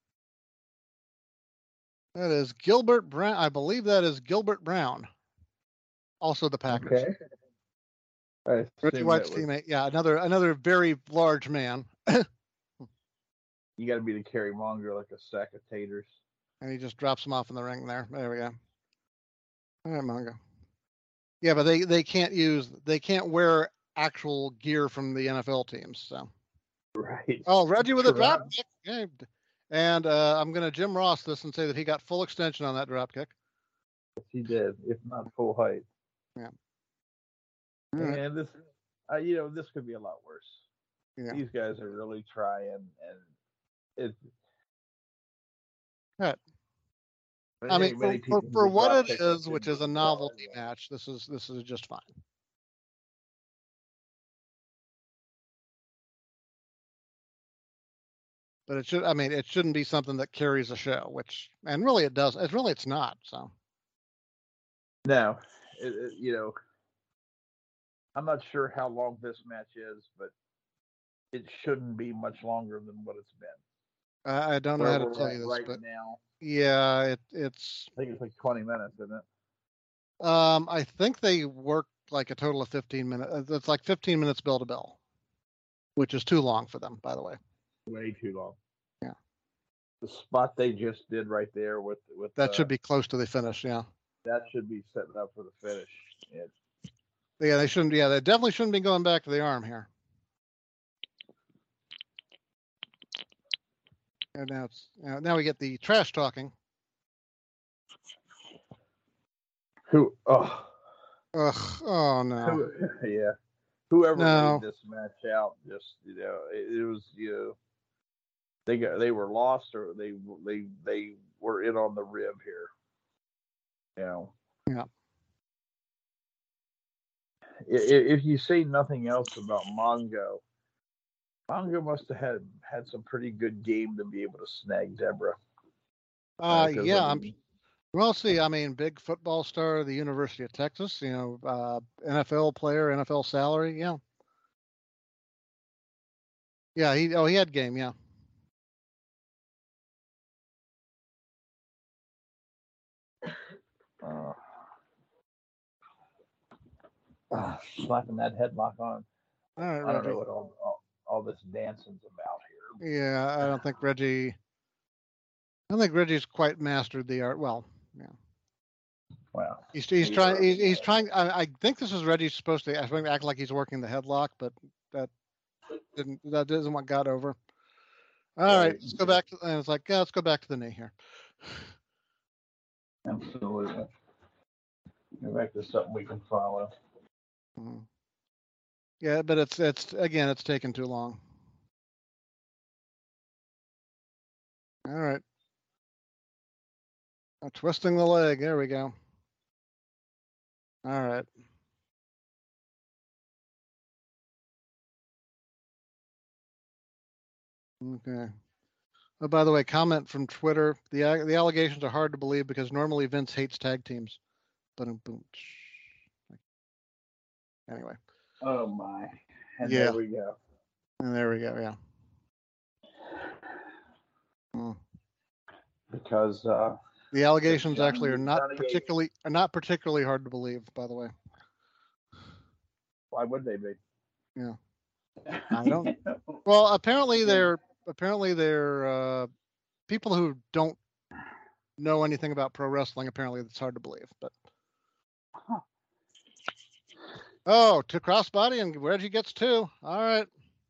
That is Gilbert Brown. I believe that is Gilbert Brown. Also the Packers. Okay. Richie White's was... teammate. Yeah, another another very large man. You got to be the Kerry Monger like a sack of taters. And he just drops him off in the ring there. There we go. All right, Mongo. Yeah, but they, they can't use, they can't wear actual gear from the N F L teams. So. Right. Oh, Reggie with a drop kick. Yeah. And uh, I'm going to Jim Ross this and say that he got full extension on that drop kick. Yes, he did, if not full height. Yeah. And right. this, uh, you know, this could be a lot worse. Yeah. These guys are really trying, and it. Right. I mean, for, for, for what it is, which is a novelty match, this is this is just fine. But it should, I mean, it shouldn't be something that carries a show, which, and really it does. It's really, it's not. So. No, it, it, you know, I'm not sure how long this match is, but it shouldn't be much longer than what it's been. Uh, I don't know Where how to tell you this, right but now, yeah, it, it's. I think it's like twenty minutes, isn't it? Um, I think they work like a total of fifteen minutes. It's like fifteen minutes bell to bell, which is too long for them, by the way. Way too long. Yeah. The spot they just did right there with with that uh, should be close to the finish. Yeah. That should be setting up for the finish. It, yeah, they shouldn't. Yeah, they definitely shouldn't be going back to the arm here. And now it's now, now we get the trash talking. Who? Oh. Ugh. Oh no. Who, yeah. Whoever no. laid this match out, just you know, it, it was you know, they got they were lost or they they they were in on the rib here. You know. Yeah. If, if you say nothing else about Mongo, Mongo must have had had some pretty good game to be able to snag Deborah. Uh, uh yeah. I mean, Well, see, I mean, big football star of the University of Texas, you know, uh, N F L player, N F L salary, yeah. Yeah, he oh he had game, yeah. Uh, uh, slapping that headlock on. All right, I don't Reggie. know what all, all, all this dancing's about here. Yeah, I don't think Reggie. I don't think Reggie's quite mastered the art. Well, yeah. Well, he's he's trying. He's, he's trying. I, I think this is Reggie's supposed to. I think act like he's working the headlock, but that didn't. That isn't what got over. All right, right let's go back to. And it's like, yeah, let's go back to the knee here. Absolutely. Go back to something we can follow. Mm-hmm. Yeah, but it's it's again, it's taken too long. All right. Oh, twisting the leg. There we go. All right. Okay. Oh, by the way, comment from Twitter: the the allegations are hard to believe because normally Vince hates tag teams. But boom. Anyway. Oh my. And yeah. there we go. And there we go. Yeah. Mm. Because uh, the allegations actually are not particularly are not particularly hard to believe. By the way. Why would they be? Yeah. I don't. Well, apparently they're apparently they're uh, people who don't know anything about pro wrestling. Apparently, it's hard to believe. But huh. oh, to crossbody and Reggie gets two. All right.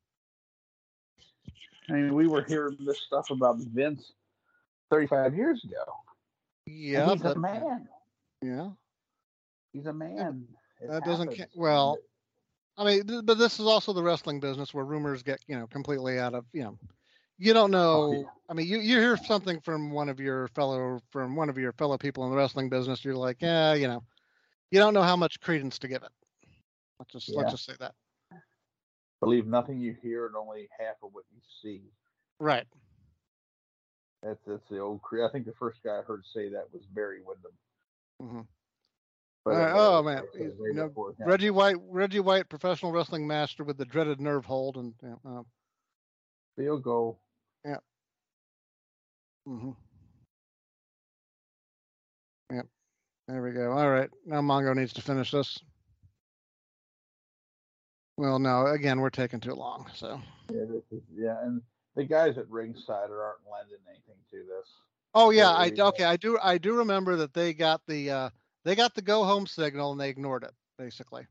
I mean, we were hearing this stuff about Vince thirty-five years ago. Yeah, and he's but, a man. Yeah, he's a man. Yeah, that doesn't ca- well. I mean, but this is also the wrestling business where rumors get, you know, completely out of, you know, you don't know. Oh, yeah. I mean, you, you hear something from one of your fellow, from one of your fellow people in the wrestling business. You're like, yeah, you know, you don't know how much credence to give it. Let's just, yeah. let's just say that. Believe nothing you hear and only half of what you see. Right. That's, that's the old, I think the first guy I heard say that was Barry Windham. Mm-hmm. But, uh, oh man, you know, Reggie White, Reggie White, professional wrestling master with the dreaded nerve hold and you know, uh, field goal. Yeah. Mm-hmm. Yep. There we go. All right, now Mongo needs to finish this. Well, no, again, we're taking too long. So. Yeah, this is, yeah, and the guys at ringside aren't lending anything to this. Oh yeah, I okay, I do, I do remember that they got the. Uh, They got the go home signal and they ignored it, basically.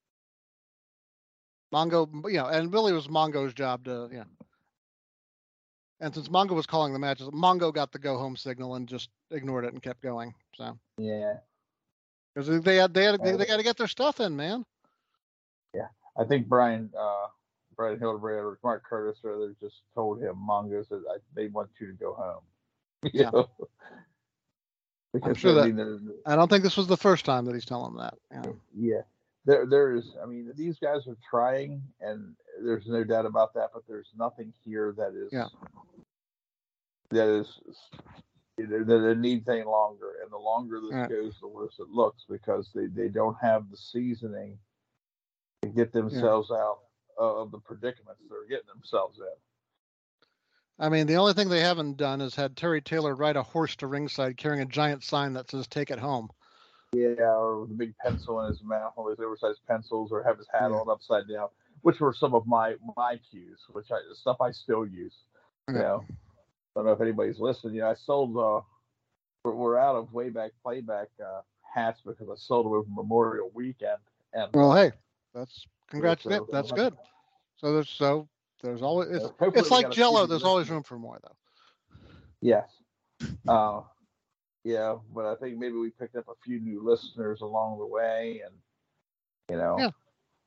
Mongo, you know, and really it was Mongo's job to, you know. And since Mongo was calling the matches, Mongo got the go home signal and just ignored it and kept going. So yeah, because they had they had they, they got to get their stuff in, man. Yeah, I think Brian uh, Brian Hildebrand or Mark Curtis or others just told him Mongo said they want you to go home. Yeah. know? Because I'm sure I, mean, that, I don't think this was the first time that he's telling them that. Yeah. yeah. There, there is, I mean, these guys are trying, and there's no doubt about that, but there's nothing here that is, yeah. that is, that it needs any longer. And the longer this yeah. goes, the worse it looks because they, they don't have the seasoning to get themselves yeah. out of the predicaments they're getting themselves in. I mean, the only thing they haven't done is had Terry Taylor ride a horse to ringside carrying a giant sign that says "Take it home." Yeah, or with a big pencil in his mouth, all those oversized pencils, or have his hat yeah. on upside down, which were some of my my cues, which I stuff I still use. You yeah. know, I don't know if anybody's listening. You know, I sold. Uh, we're, we're out of way back playback uh, hats because I sold them over Memorial Weekend. And well, uh, hey, that's congratulations. That's good. So there's so. There's always it's, it's like Jello. There's always room for more, though. Yes. Uh, yeah, but I think maybe we picked up a few new listeners along the way, and you know, yeah. If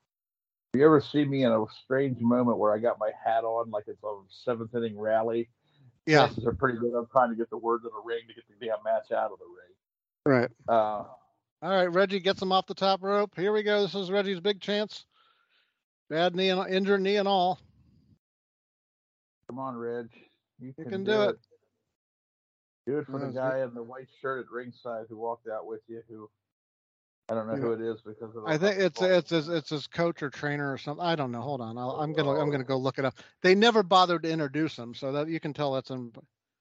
you ever see me in a strange moment where I got my hat on, like it's a seventh inning rally, Yeah. chances are pretty good. I'm trying to get the word to the ring to get the damn match out of the ring. Right. Uh, All right, Reggie gets him off the top rope. Here we go. This is Reggie's big chance. Bad knee and injured knee and all. Come on, Reg. You, You can, can do, do it. it. Do it for the That's guy in the white shirt at ringside who walked out with you. Who I don't know Yeah. who it is because of the I think it's it's his, it's his coach or trainer or something. I don't know. Hold on. I'll, I'm gonna I'm gonna go look it up. They never bothered to introduce him, so that you can tell that's him.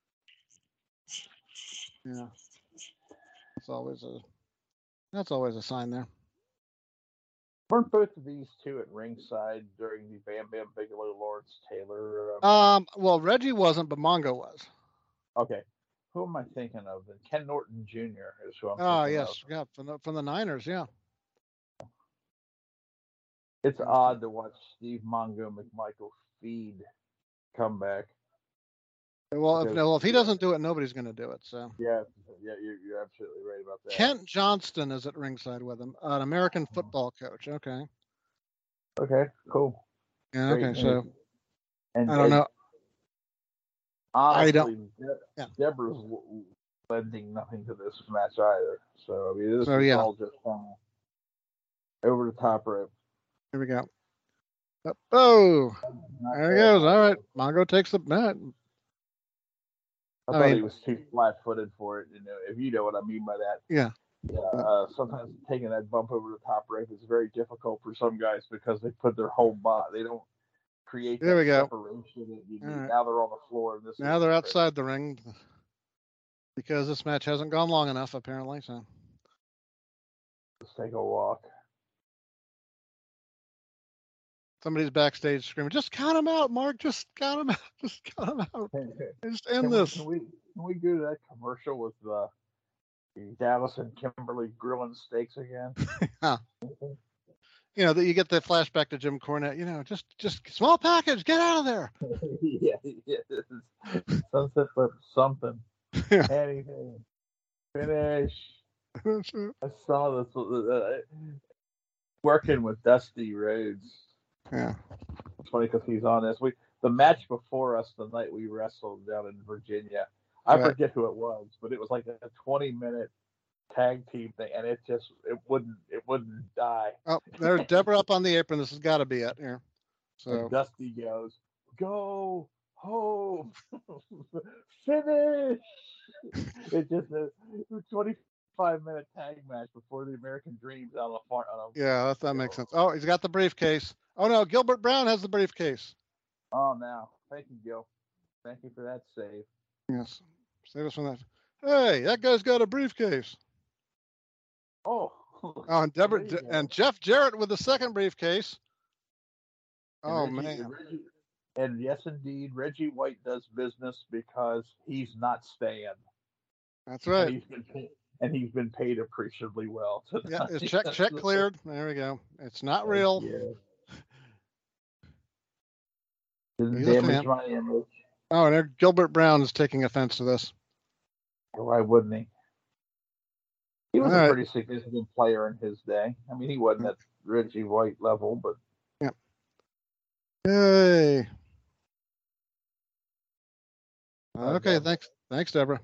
Yeah. It's always a that's always a sign there. Weren't both of these two at ringside during the Bam Bam Bigelow Lawrence Taylor? Um. um well, Reggie wasn't, but Mongo was. Okay. Who am I thinking of? Then Ken Norton Junior is who I'm Oh thinking yes, of. yeah, from the from the Niners, yeah. It's odd to watch Steve Mongo McMichael feed come back. Well, if, Because, well, if he yeah. doesn't do it, nobody's going to do it. So Yeah, yeah, you're, you're absolutely right about that. Kent Johnston is at ringside with him, an American football coach. Okay. Okay, cool. Yeah. Great Okay. news. So And I don't and know. honestly, I don't. De- Yeah. Deborah's lending nothing to this match either. So I mean, this So, is yeah. all just kind of over the top rope. Here we go. Up- Oh, Not there he bad. goes. All right, Mongo takes the net. I, I thought mean- he was too flat-footed for it. You know, if you know what I mean by that. Yeah. Yeah. Uh, sometimes taking that bump over the top rope is very difficult for some guys because they put their whole body. They don't create There that we go. separation that you need. Right. Now they're on the floor. And this Now is they're outside the ring because this match hasn't gone long enough, apparently. So Let's take a walk. somebody's backstage screaming, "Just count him out, Mark! Just count him out! Just count him out! Just end Can this!" We, can we can we do that commercial with uh, Dallas and Kimberly grilling steaks again? Yeah. You know that you get the flashback to Jim Cornette. You know, just just small package, get out of there. yeah, yeah. Sunset for something, Yeah. anything. Finish. I saw this uh, working with Dusty Rhodes. Yeah. It's funny because he's on this. We the match before us the night we wrestled down in Virginia. I Right. forget who it was, but it was like a twenty minute tag team thing, and it just it wouldn't it wouldn't die. Oh, there's Deborah up on the apron. This has got to be it here. So And Dusty goes, "Go home, finish." It's just a twenty-five minute tag match before the American Dream's out on a farm. yeah, that, that makes sense. Oh, he's got the briefcase. Oh no, Gilbert Brown has the briefcase. Oh, now, thank you, Gil. Thank you for that save. Yes, save us from that. Hey, that guy's got a briefcase. Oh, Oh, and Deborah There you go. and Jeff Jarrett with the second briefcase. And Oh Reggie- man, and Reggie- and yes, indeed, Reggie White does business because he's not staying. that's And right. he's been paid, and he's been paid appreciably well. Yeah, his check check cleared. There we go. It's not real. Yeah. Didn't He's a damage fan. my image. Oh, and there, Gilbert Brown is taking offense to this. Why wouldn't he? He was All a right. pretty significant player in his day. I mean, he wasn't at Reggie White level, but Yay. Okay, Okay. thanks. Thanks, Deborah.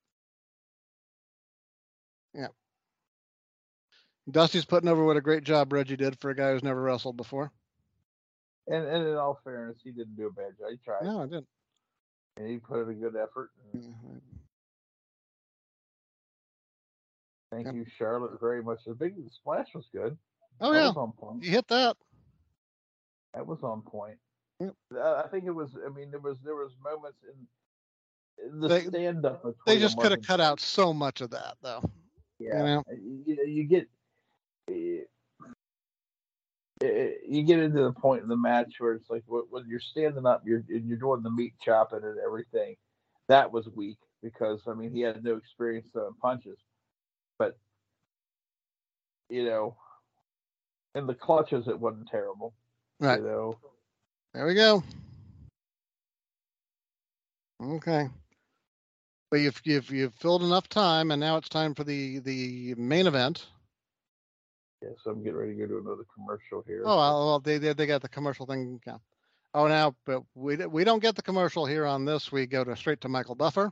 Yeah. Dusty's putting over what a great job Reggie did for a guy who's never wrestled before. and, and in all fairness, he didn't do a bad job. He tried. No, I didn't. And he put in a good effort. Yeah. Thank Yep. you, Charlotte, very much. The big splash was good. Oh that yeah, was on point. you hit that. That was on point. Yep. Uh, I think it was. I mean, there was there was moments in, in the They- stand up. They just could have cut out so much of that, though. Yeah, You know? you, you get eh, eh, you get into the point in the match where it's like when when you're standing up, you're and you're doing the meat chopping and everything. That was weak because I mean he had no experience throwing punches, but you know, in the clutches it wasn't terrible. Right. You know, There we go. Okay. But you've you've you've filled enough time, and now it's time for the the main event. yeah. So I'm getting ready to go to another commercial here. Oh well, well they they they got the commercial thing. Yeah. Oh, now, but we we don't get the commercial here on this. We go to straight to Michael Buffer.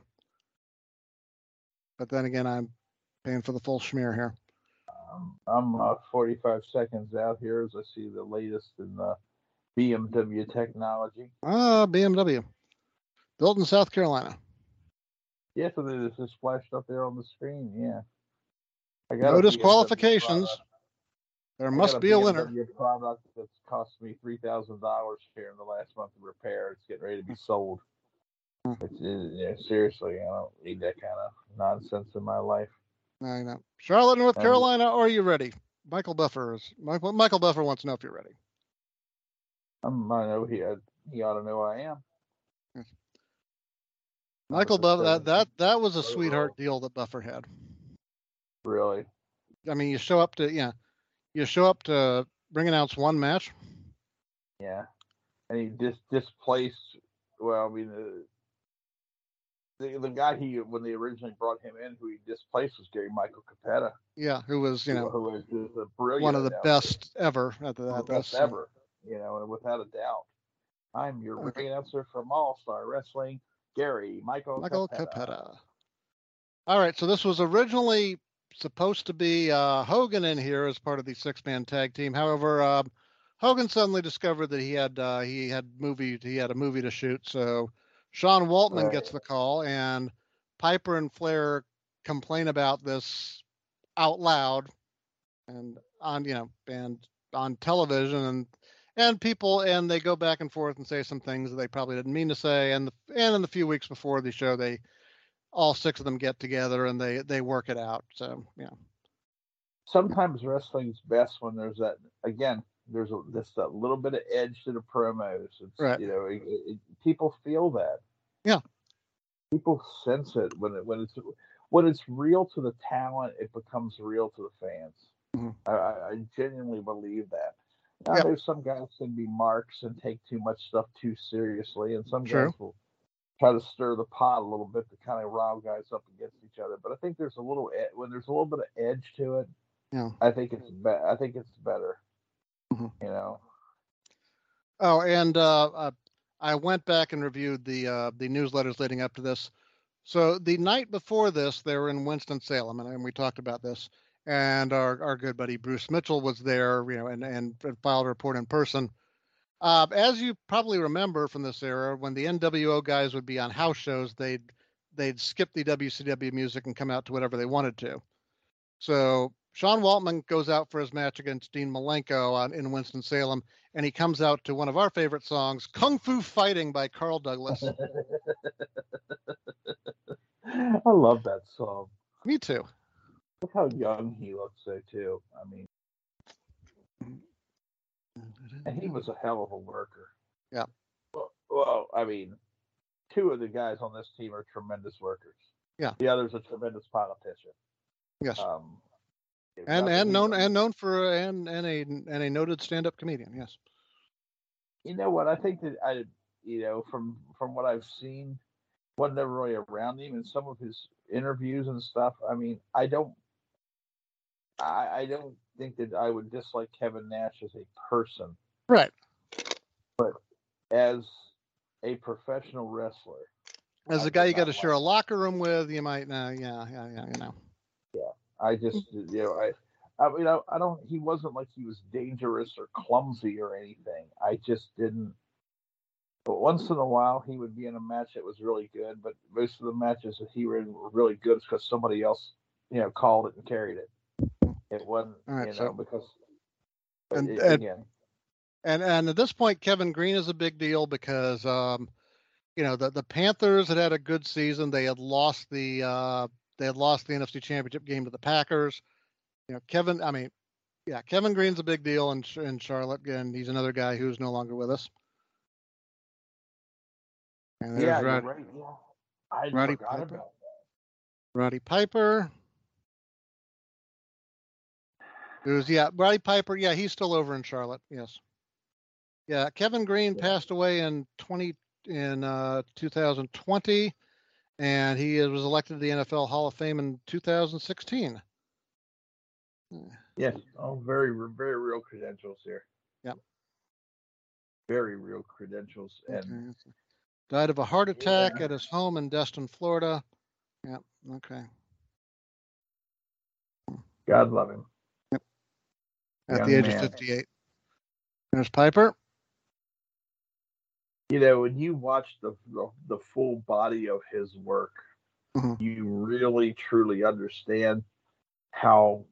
But then again, I'm paying for the full schmear here. Um, I'm uh, forty-five seconds out here as I see the latest in the B M W technology. Ah, B M W. Built in South Carolina. Yeah, so this is flashed up there on the screen. Yeah. I got No a disqualifications. There I must got a be B a M winner. W product that's cost me three thousand dollars here in the last month of repair. It's getting ready to be sold. It's, it, yeah, seriously, I don't need that kind of nonsense in my life. I know. Charlotte, North And Carolina, are you ready? Michael Buffer is Michael. Michael Buffer wants to know if you're ready. I'm, I know he he ought to know I am. Yes. Michael Buffer, that, that that was a sweetheart deal that Buffer had. Really? I mean, you show up to yeah, you show up to ring announce one match. Yeah, and he just displaced. Well, I mean, uh, the the guy he when they originally brought him in, who he displaced was Gary Michael Capetta. Yeah, who was you know who, who was a brilliant one of the announcer. best ever at the, at the best this. ever, you know, and without a doubt, I'm your Okay. ring announcer from All Star Wrestling, Gary Michael Michael Capetta. Capetta. All right, so this was originally supposed to be uh, Hogan in here as part of the six-man tag team. However, uh, Hogan suddenly discovered that he had uh, he had movie he had a movie to shoot, so Sean Waltman Right. gets the call, and Piper and Flair complain about this out loud and on you know and on television and and people and they go back and forth and say some things that they probably didn't mean to say, and the, and in the few weeks before the show they all six of them get together and they they work it out. So yeah. Sometimes wrestling's best when there's that again. There's a, just a little bit of edge to the promos. It's Right. you know it, it, people feel that. Yeah. People sense it when it when it's when it's real to the talent. It becomes real to the fans. Mm-hmm. I, I genuinely believe that. Now, yep. there's some guys can be marks and take too much stuff too seriously, and some True. guys will try to stir the pot a little bit to kind of rile guys up against each other. But I think there's a little when there's a little bit of edge to it. Yeah. I think it's be- I think it's better. Mm-hmm. You know. Oh, and uh, uh, I went back and reviewed the uh, the newsletters leading up to this. So the night before this, they were in Winston-Salem, and, and we talked about this. And our, our good buddy Bruce Mitchell was there, you know, and, and filed a report in person. Uh, as you probably remember from this era, when the N W O guys would be on house shows, they'd they'd skip the W C W music and come out to whatever they wanted to. So Sean Waltman goes out for his match against Dean Malenko on, in Winston-Salem, and he comes out to one of our favorite songs, Kung Fu Fighting by Carl Douglas. I love that song. Me too. Look how young he looks there too. I mean, and he was a hell of a worker. Yeah. Well, well, I mean, two of the guys on this team are tremendous workers. Yeah. The other's a tremendous politician. Yes. Um, and and known and known for and and a and a noted stand-up comedian. Yes. You know what? I think that I, you know, from from what I've seen, wasn't ever really around him and some of his interviews and stuff. I mean, I don't, I, I don't think that I would dislike Kevin Nash as a person. Right. But as a professional wrestler, as a guy you got to share a locker room with, you might, uh, yeah, yeah, yeah, you know. Yeah, I just, you know, I, I mean, I, I don't. He wasn't like he was dangerous or clumsy or anything. I just didn't. But once in a while, he would be in a match that was really good. But most of the matches that he were really good because somebody else, you know, called it and carried it. It wasn't, right, you know, so, because. And, it, and, again. And and at this point, Kevin Green is a big deal because, um, you know, the the Panthers had had a good season. They had lost the uh, they had lost the N F C Championship game to the Packers. You know, Kevin. I mean, yeah, Kevin Green's a big deal in in Charlotte, and he's another guy who's no longer with us. And yeah, Rod, you're right. Yeah, I Roddy forgot Piper. about that. Roddy Piper. It was yeah, Roddy Piper. Yeah, he's still over in Charlotte. Yes. Yeah, Kevin Green yeah. passed away in twenty in uh, two thousand twenty, and he was elected to the N F L Hall of Fame in two thousand sixteen. Yes, oh, very very real credentials here. Yep. very real credentials. And okay. Died of a heart attack yeah. at his home in Destin, Florida. Yeah. Okay. God love him. Yep. At Young the age man. of fifty-eight. There's Piper. You know, when you watch the the, the full body of his work, mm-hmm. you really truly understand how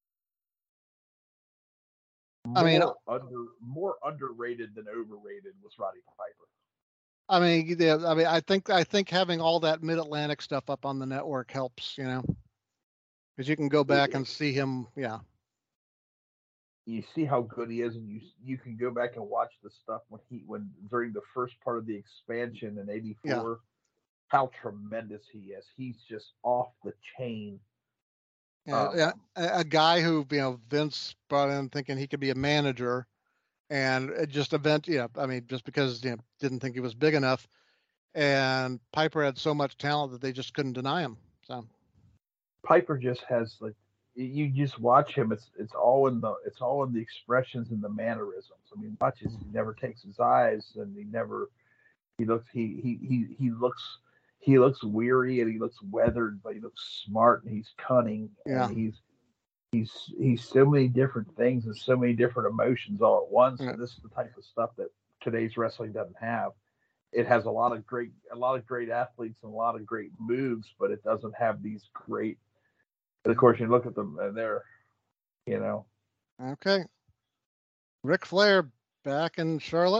more I mean, under more underrated than overrated was Roddy Piper. I mean, yeah, I mean, I think I think having all that Mid Atlantic stuff up on the network helps, you know, because you can go back and see him. Yeah. You see how good he is, and you you can go back and watch the stuff when he when during the first part of the expansion in eighty-four. Yeah. How tremendous he is. He's just off the chain. Yeah, um, yeah, a, a guy who, you know, Vince brought in thinking he could be a manager, and it just event, you know, I mean, just because, you know, didn't think he was big enough, and Piper had so much talent that they just couldn't deny him. So Piper just has like you just watch him. It's it's all in the it's all in the expressions and the mannerisms. I mean, watches he never takes his eyes, and he never he looks he he he he looks he looks weary, and he looks weathered, but he looks smart, and he's cunning, yeah, and he's he's he's so many different things and so many different emotions all at once. yeah. And this is the type of stuff that today's wrestling doesn't have. It has a lot of great a lot of great athletes and a lot of great moves, but it doesn't have these great. And of course, you look at them and they're, you know. Okay. Ric Flair back in Charlotte.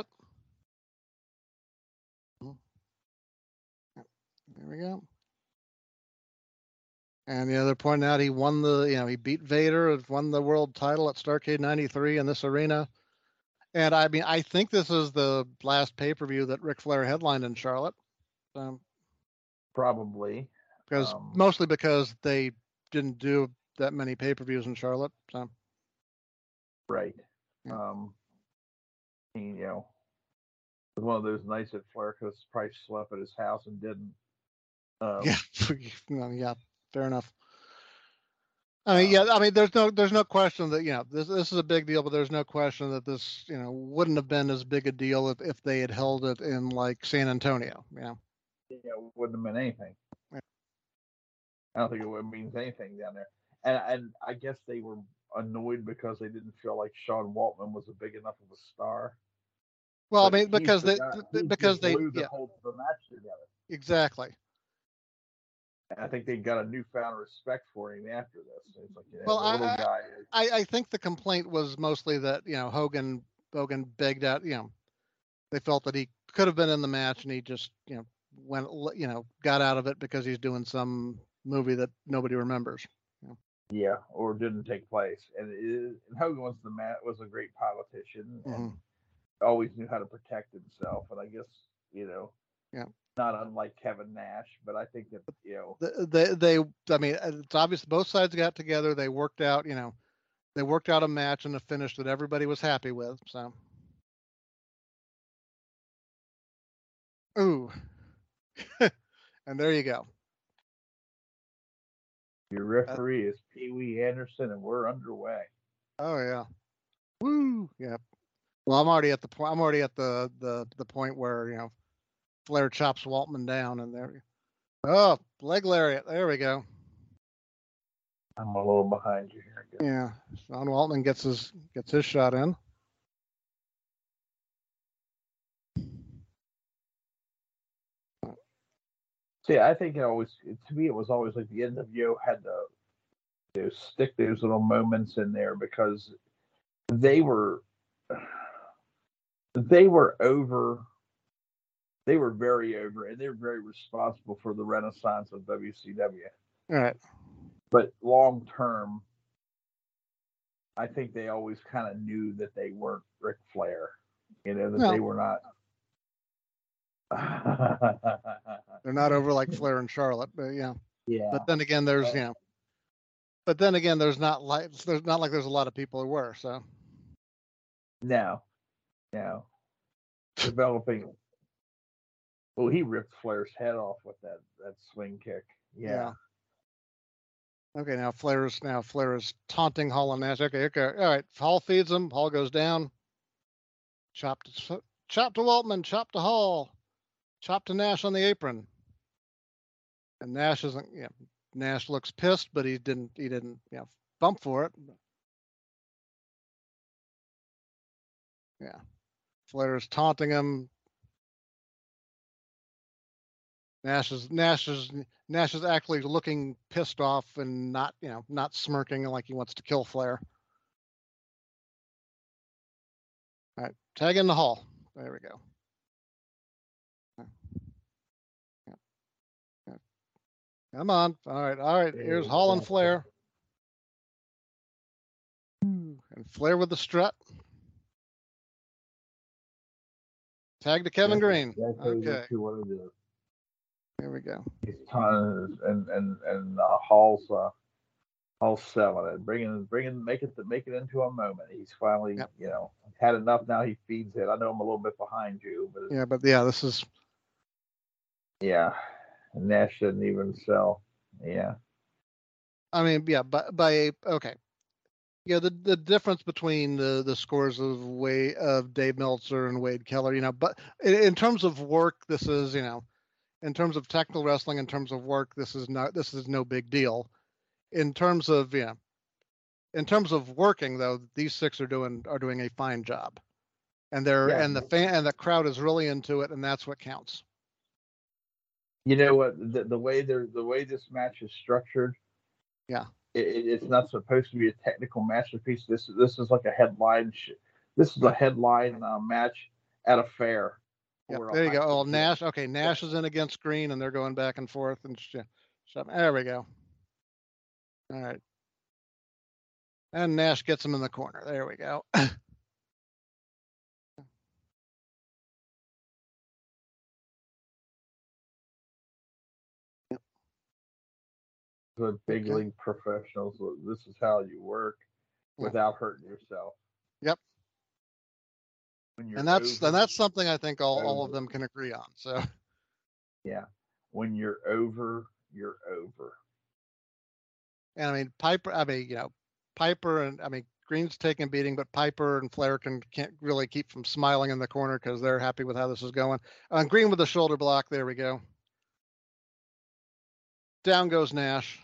There we go. And, you know, they're pointing out he won the, you know, he beat Vader, won the world title at Starrcade ninety-three in this arena. And I mean, I think this is the last pay-per-view that Ric Flair headlined in Charlotte. Um, Probably. because Um, mostly because they didn't do that many pay-per-views in Charlotte. So right. Yeah. Um, he, you know, it was one of those nights that Flair could have probably slept at his house and didn't. Um, yeah, well, yeah, fair enough. I mean, yeah, I mean, there's no, there's no question that, you know, this this is a big deal, but there's no question that this, you know, wouldn't have been as big a deal if, if they had held it in like San Antonio, you know. you know, wouldn't have meant anything. Yeah. I don't think it would mean anything down there. And and I guess they were annoyed because they didn't feel like Sean Waltman was a big enough of a star. Well, But I mean, because the they, guy, because the they, glue that yeah, holds the match together. exactly. And I think they got a newfound respect for him after this. It's like, you know, Well, the little I, guy. I, I think the complaint was mostly that, you know, Hogan, Hogan begged out, you know, they felt that he could have been in the match and he just, you know, went, you know, got out of it because he's doing some movie that nobody remembers. You know? Yeah, or didn't take place. And, it, and Hogan was the man, was a great politician and Mm-hmm. always knew how to protect himself. And I guess, you know, yeah, not unlike Kevin Nash, but I think that, you know, they, they, I mean, it's obvious both sides got together. They worked out, you know, they worked out a match and a finish that everybody was happy with. So, ooh, and there you go. your referee uh, is Pee Wee Anderson, and we're underway. Oh yeah, woo, yeah. Well, I'm already at the point. I'm already at the the the point where, you know, Flair chops Waltman down, and there. Oh, leg lariat. There we go. I'm a little behind you here. Yeah, Sean Waltman gets his gets his shot in. See, I think it always, to me, it was always like the N W O had to, you know, stick those little moments in there because they were, they were over, they were very over, and they were very responsible for the renaissance of W C W. All right. But long term, I think they always kind of knew that they weren't Ric Flair, you know, that no. they were not. They're not over like Flair and Charlotte, but yeah. Yeah. But then again, there's, you know, but then again, there's not like there's not like there's a lot of people who were, so. No, no. Developing. Well, he ripped Flair's head off with that that swing kick. Yeah. yeah. Okay, now Flair's now Flair is taunting Hall and Nash. Okay, okay, all right. Hall feeds him. Hall goes down. Chopped chop to Waltman, chop to Hall, chop to Nash on the apron. And Nash isn't, you know, Nash looks pissed, but he didn't, he didn't, you know, bump for it. Yeah. Flair's taunting him. Nash is Nash is Nash is actually looking pissed off and not, you know, not smirking like he wants to kill Flair. All right, tag in the Hall. There we go. Come on. All right, all right. Here's Hall and Flair. And Flair with the strut. Tag to Kevin Green. Okay. Here we go. He's tons and and and uh, Hall's uh, Hall's selling it, bringing bringing make it make it into a moment. He's finally, yep. you know, had enough. Now he feeds it. I know I'm a little bit behind you, but yeah, but yeah, this is yeah. Nash didn't even sell. Yeah. I mean, yeah, by by okay. Yeah, the, the difference between the, the scores of Wade, of Dave Meltzer and Wade Keller, you know, but in, in terms of work, this is, you know, in terms of technical wrestling, in terms of work, this is not this is no big deal. In terms of, yeah, in terms of working though, these six are doing are doing a fine job, and they're yeah. and the fan and the crowd is really into it, and that's what counts. You know what? The, the way they're the way this match is structured, yeah. It, it's not supposed to be a technical masterpiece. This this is like a headline. Sh- this is a headline uh, match at a fair. Yep, there you go. Oh, Nash. Okay, Nash is in against Green, and they're going back and forth. And sh- sh- there we go. All right. And Nash gets him in the corner. There we go. The big okay. league professionals, this is how you work without yeah. hurting yourself. Yep. And that's over, and that's something I think all, all of them can agree on. So yeah. When you're over, you're over. And I mean Piper, I mean, you know, Piper and I mean Green's taking a beating, but Piper and Flair can can't really keep from smiling in the corner because they're happy with how this is going. Uh, Green with the shoulder block, there we go. Down goes Nash.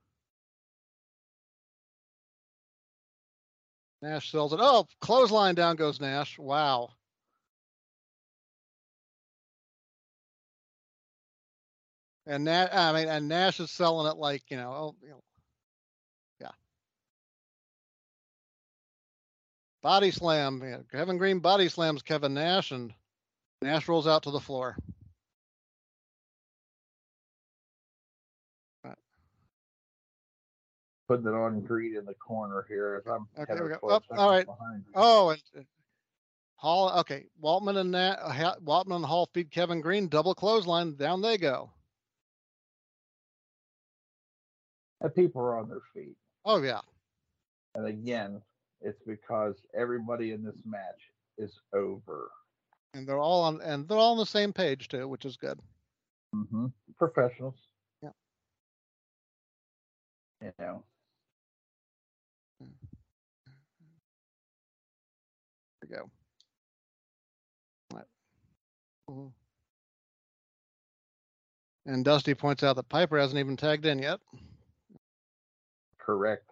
Nash sells it. Oh, clothesline, down goes Nash. Wow. And Nash, I mean, and Nash is selling it like, you know, oh, you know, yeah. Body slam. Yeah. Kevin Green body slams Kevin Nash, and Nash rolls out to the floor. Putting it on Green in the corner here as I'm okay, we go. Oh, all right. Behind. Oh, and Hall. Okay, Waltman and Nat, Waltman and Hall feed Kevin Green, double clothesline. Down they go. And people are on their feet. Oh yeah. And again, it's because everybody in this match is over. And they're all on, and they're all on the same page too, which is good. Mm-hmm. Professionals. Yeah. You know. There we go. Mm-hmm. And Dusty points out that Piper hasn't even tagged in yet. Correct.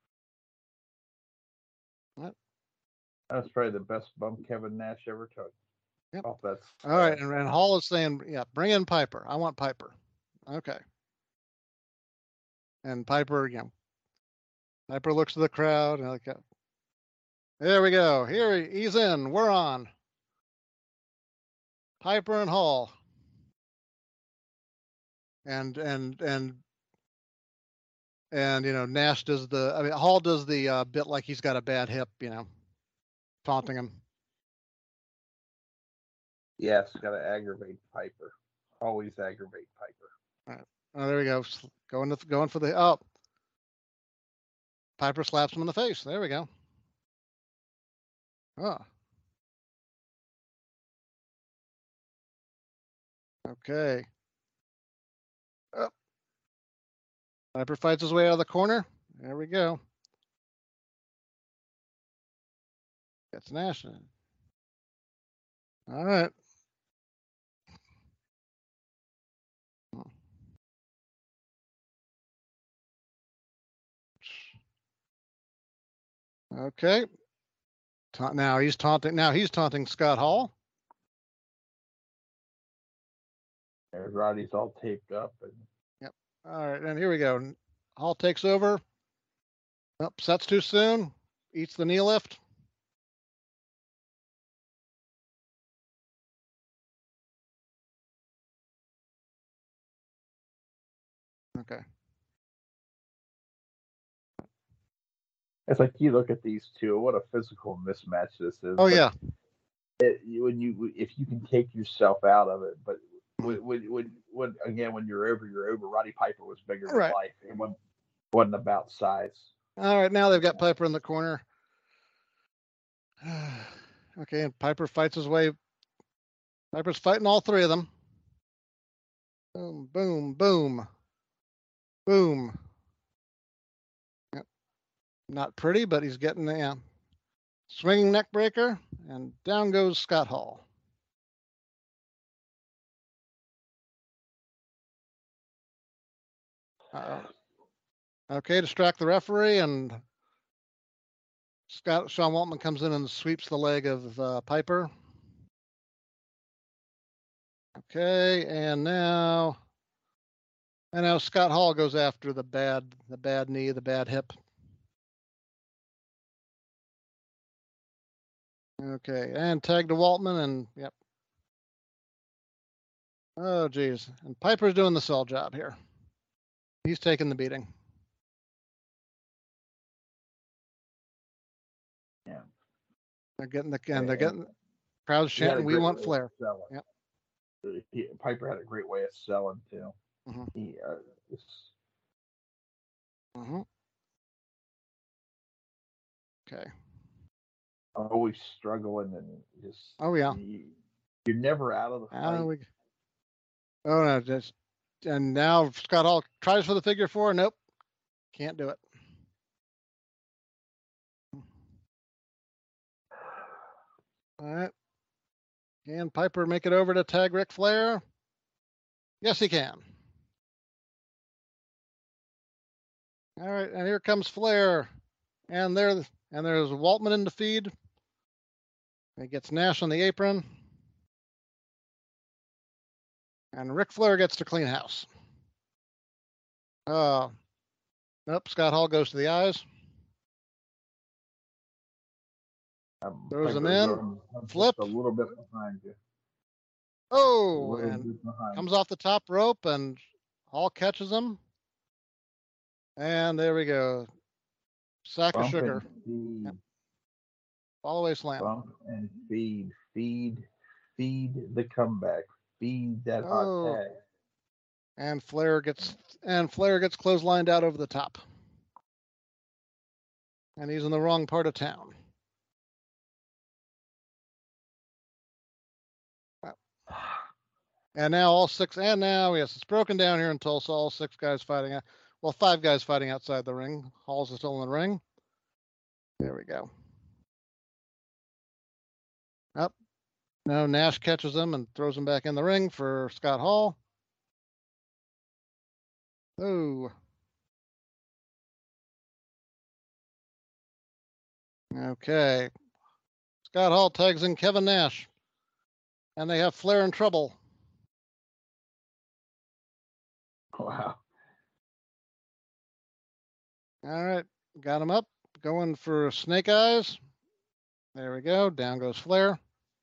What? That's probably the best bump Kevin Nash ever took. Yep. Oh, that's all right. And, and Hall is saying, yeah, bring in Piper. I want Piper. Okay. And Piper, you know, Piper looks to the crowd and like, there we go. Here he, he's in. We're on. Piper and Hall. And and and and you know, Nash does the. I mean, Hall does the uh, bit like he's got a bad hip. You know, taunting him. Yes, got to aggravate Piper. Always aggravate Piper. All right. Oh, there we go. Going to going for the oh. Piper slaps him in the face. There we go. Oh. Okay. Oh. Piper fights his way out of the corner. There we go. That's Nash. All right. Okay. Ta- Now he's taunting. Now he's taunting Scott Hall. And Roddy's all taped up. And Yep. All right, and here we go. Hall takes over. Oh, sets too soon. Eats the knee lift. Okay. it's like you look at these two. What a physical mismatch this is. Oh but yeah. It, when you if you can take yourself out of it, but Mhm. when, when, when again when you're over, you're over. Roddy Piper was bigger than Right. life. It wasn't, wasn't about size. All right, now they've got Piper in the corner. Okay, and Piper fights his way. Piper's fighting all three of them. Boom, boom, boom, boom. Yep. Not pretty, but he's getting the yeah. Swinging neck breaker, and down goes Scott Hall. Uh-oh. Okay, distract the referee, and Scott Sean Waltman comes in and sweeps the leg of uh, Piper. Okay, and now, and now Scott Hall goes after the bad, the bad knee, the bad hip. Okay, and tag to Waltman, and yep. Oh geez, and Piper's doing the sell job here. He's taking the beating. Yeah, they're getting the and they're getting crowds chanting, "We want Flair." Yep. He, Piper had a great way of selling too. Mm-hmm. He, uh, mm-hmm. Okay. Always struggling and just. Oh yeah. You, you're never out of the fight. Uh, we, oh no, just and now Scott Hall tries for the figure four. Nope, can't do it. All right. Can Piper make it over to tag Ric Flair? Yes, he can. All right, and here comes Flair, and there, and there's Waltman in the feed. He gets Nash on the apron, and Ric Flair gets to clean house. Uh, nope. Scott Hall goes to the eyes. Um, Throws Piper's him in. um, Flip. A little bit behind you. Oh, and comes you. off the top rope, and Hall catches him. And there we go. Sack Bump of sugar. Yep. Fall away slam. Bump and feed, feed, feed the comeback, feed that oh. hot tag. And Flair gets and Flair gets clotheslined out over the top. And he's in the wrong part of town. And now all six, and now, yes, it's broken down here in Tulsa. All six guys fighting, well, five guys fighting outside the ring. Hall's is still in the ring. There we go. Up. No, Nash catches him and throws him back in the ring for Scott Hall. Oh. Okay. Scott Hall tags in Kevin Nash. And they have Flair in trouble. Wow. All right. Got him up. Going for Snake Eyes. There we go. Down goes Flair.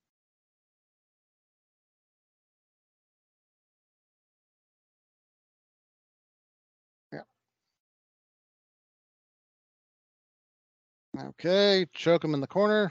Yep. Okay. Choke him in the corner.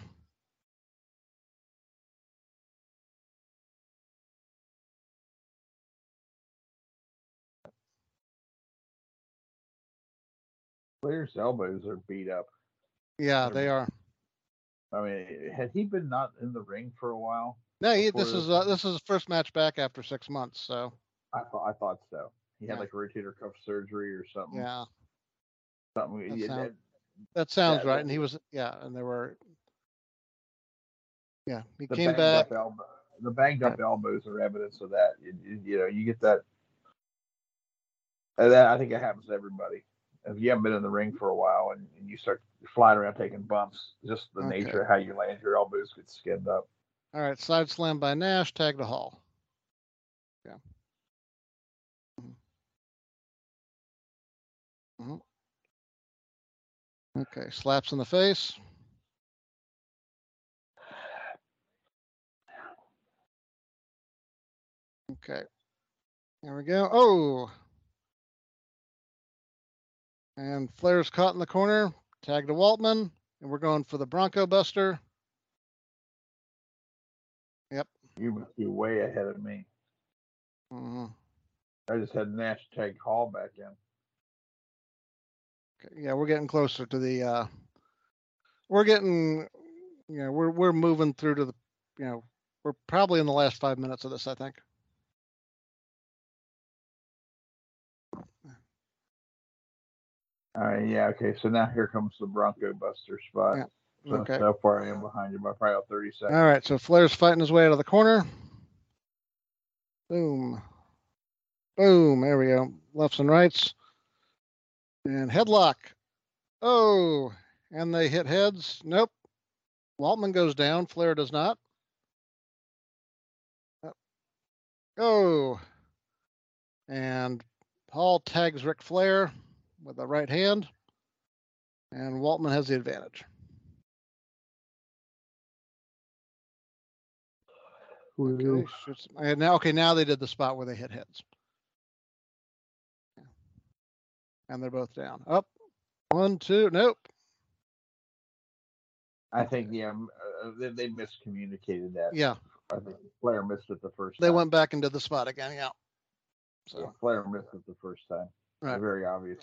Flair's elbows are beat up. Yeah, They're, they are. I mean, had he been not in the ring for a while? No, he, this is uh, this is his first match back after six months. So I thought I thought so. He had yeah. like a rotator cuff surgery or something. Yeah. Something. That, yeah, sound, that, that sounds that, right. that, and he was yeah, and there were yeah. He the came back. Elbow, the banged up elbows are evidence of that. You, you, you know, you get that. And that I think it happens to everybody. If you haven't been in the ring for a while and, and you start flying around taking bumps, just the Okay. nature of how you land, your elbows get skinned up. All right, side slam by Nash, tag to Hall. Yeah. Mm-hmm. Okay, slaps in the face. Okay, there we go. Oh, and Flair's caught in the corner. Tag to Waltman, and we're going for the Bronco Buster. Yep. You must be way ahead of me. Mm-hmm. I just had Nash tag Hall back in. Okay, yeah, we're getting closer to the. Uh, we're getting, you know, we're we're moving through to the, you know, we're probably in the last five minutes of this, I think. All right, yeah, okay. So now here comes the Bronco Buster spot. Yeah. So Okay. how far I am behind you by probably about thirty seconds. All right, so Flair's fighting his way out of the corner. Boom. Boom. There we go. Lefts and rights. And headlock. Oh, and they hit heads. Nope. Waltman goes down. Flair does not. Oh. And Hall tags Ric Flair with the right hand. And Waltman has the advantage. Okay, shoots, and now, okay, now they did the spot where they hit heads. And they're both down. Up. One, two. Nope. I think, yeah, uh, they, they miscommunicated that. Yeah. I think Flair missed it the first they time. They went back into the spot again, yeah. So yeah, Flair missed it the first time. Right. Very obvious.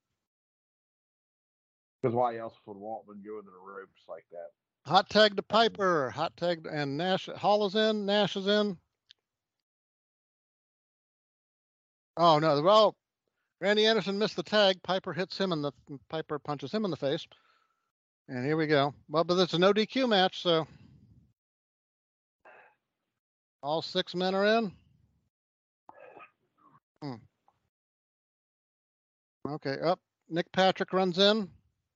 Because why else would Waltman go into the ropes like that? Hot tag to Piper. Hot tag, and Nash. Hall is in. Nash is in. Oh, no. Well, Randy Anderson missed the tag. Piper hits him, and the Piper punches him in the face. And here we go. Well, but it's a no D Q match, so all six men are in. Hmm. Okay, up. Nick Patrick runs in.